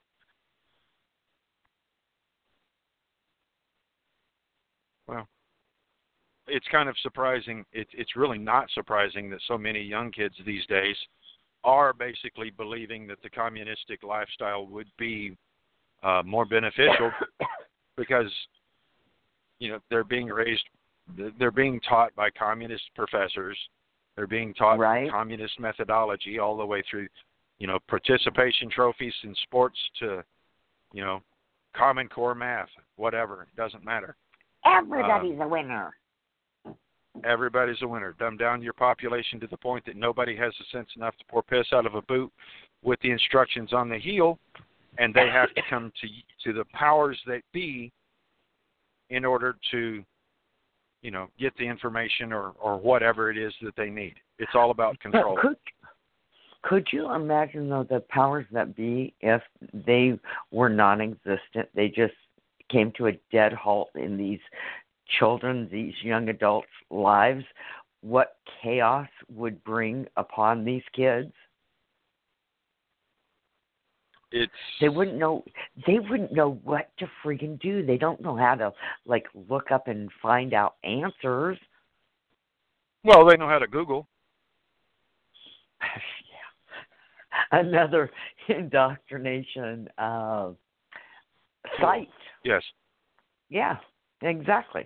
Well, it's kind of surprising. It, it's really not surprising that so many young kids these days are basically believing that the communistic lifestyle would be uh, more beneficial because, you know, they're being raised, they're being taught by communist professors. They're being taught right. communist methodology all the way through, you know, participation trophies in sports to, you know, Common Core math, whatever. It doesn't matter. Everybody's um, a winner. Everybody's a winner. Dumb down your population to the point that nobody has the sense enough to pour piss out of a boot with the instructions on the heel, and they have to come to to the powers that be in order to, you know, get the information or, or whatever it is that they need. It's all about control. Could, could you imagine, though, the powers that be, if they were non-existent, they just came to a dead halt in these children, these young adults' lives, what chaos would bring upon these kids? It's they wouldn't know. They wouldn't know what to freaking do. They don't know how to like look up and find out answers. Well, they know how to Google. Yeah, another indoctrination uh, site. Yes. Yeah, exactly.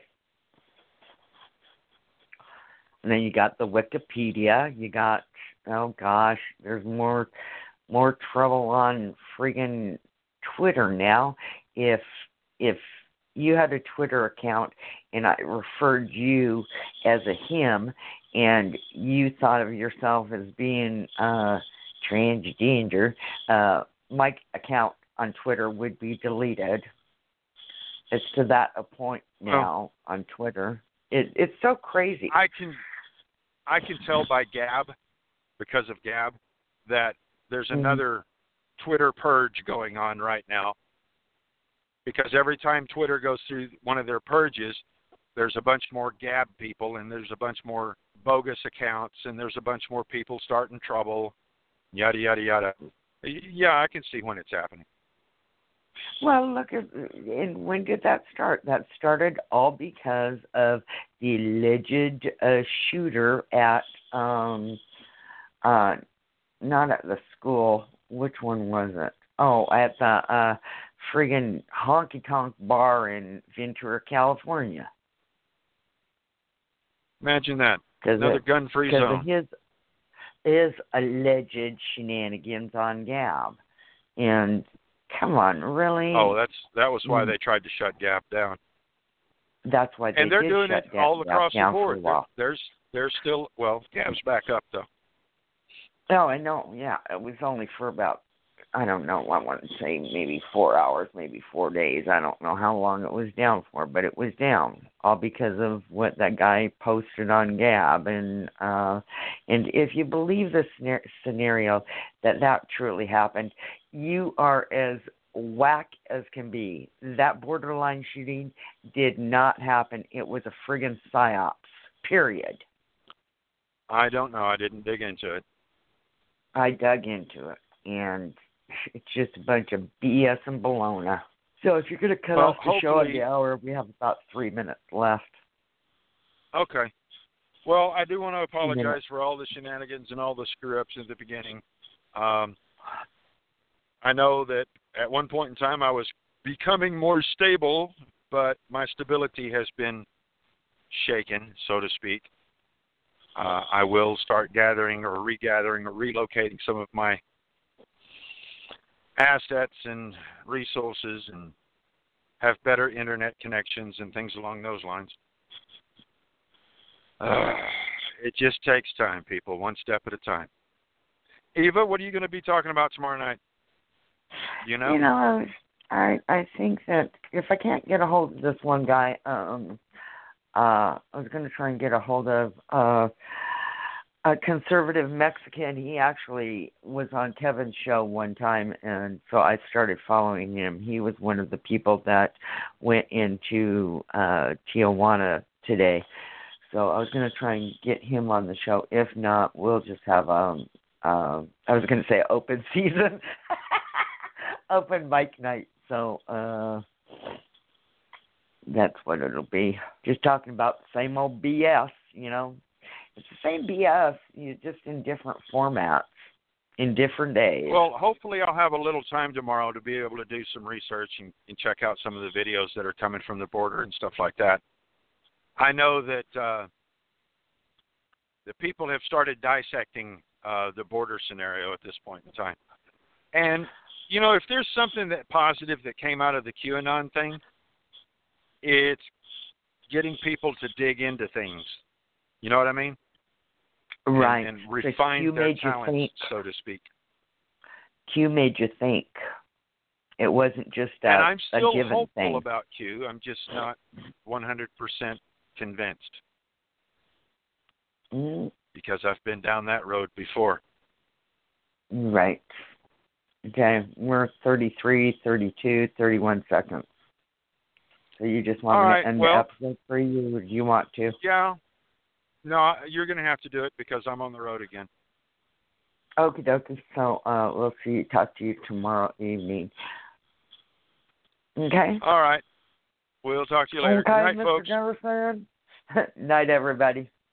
And then you got the Wikipedia. You got, oh gosh, there's more more trouble on friggin' Twitter now. If if you had a Twitter account and I referred you as a him and you thought of yourself as being uh, transgender, uh, my account on Twitter would be deleted. It's to that a point now oh. on Twitter. It, it's so crazy. I can I can tell by Gab, because of Gab, that there's mm-hmm. another Twitter purge going on right now. Because every time Twitter goes through one of their purges, there's a bunch more Gab people, and there's a bunch more bogus accounts, and there's a bunch more people starting trouble, yada, yada, yada. Yeah, I can see when it's happening. Well, look, at, and when did that start? That started all because of the alleged uh, shooter at, um, uh, not at the school. Which one was it? Oh, at the uh, friggin' honky-tonk bar in Ventura, California. Imagine that. Another it, gun-free zone. Because of his, his alleged shenanigans on Gab. And... Come on, really? Oh, that's that was why they tried to shut Gab down. That's why they and they're did doing shut it Gab all across the down board. For a while. There's there's still well, Gab's back up though. No, I know. Yeah, it was only for about I don't know. I want to say maybe four hours, maybe four days. I don't know how long it was down for, but it was down all because of what that guy posted on Gab. And uh, and if you believe the scenario that that truly happened, you are as whack as can be. That borderline shooting did not happen. It was a friggin' psyops, period. I don't know. I didn't dig into it. I dug into it, and it's just a bunch of B S and baloney. So if you're going to cut well, off the show at the hour, we have about three minutes left. Okay. Well, I do want to apologize for all the shenanigans and all the screw-ups at the beginning. Um, I know that at one point in time I was becoming more stable, but my stability has been shaken, so to speak. Uh, I will start gathering or regathering or relocating some of my assets and resources and have better internet connections and things along those lines. Uh, it just takes time, people, one step at a time. Eva, what are you going to be talking about tomorrow night? You know? You know, I I think that if I can't get a hold of this one guy, um, uh, I was going to try and get a hold of uh, a conservative Mexican. He actually was on Kevin's show one time, and so I started following him. He was one of the people that went into uh, Tijuana today. So I was going to try and get him on the show. If not, we'll just have, um, uh, I was going to say open season, open mic night. So uh, that's what it'll be. Just talking about the same old B S, you know. It's the same B S, you just in different formats, in different days. Well, hopefully I'll have a little time tomorrow to be able to do some research and, and check out some of the videos that are coming from the border and stuff like that. I know that uh, the people have started dissecting uh, the border scenario at this point in time. And, you know, if there's something that positive that came out of the QAnon thing, it's getting people to dig into things. You know what I mean? Right. And, and refine so their talents, so to speak. Q made you think. It wasn't just a, and I'm still a given hopeful thing. about Q. I'm just not one hundred percent convinced. Mm. Because I've been down that road before. Right. Okay. We're thirty-three, thirty-two, thirty-one seconds. So you just want All me right, to end well, the episode for you, or do you want to? Yeah. No, you're going to have to do it because I'm on the road again. Okie dokie. So uh, we'll see you, talk to you tomorrow evening. Okay? All right. We'll talk to you later. Okay, Good night, Mister folks. Jefferson. Night, everybody.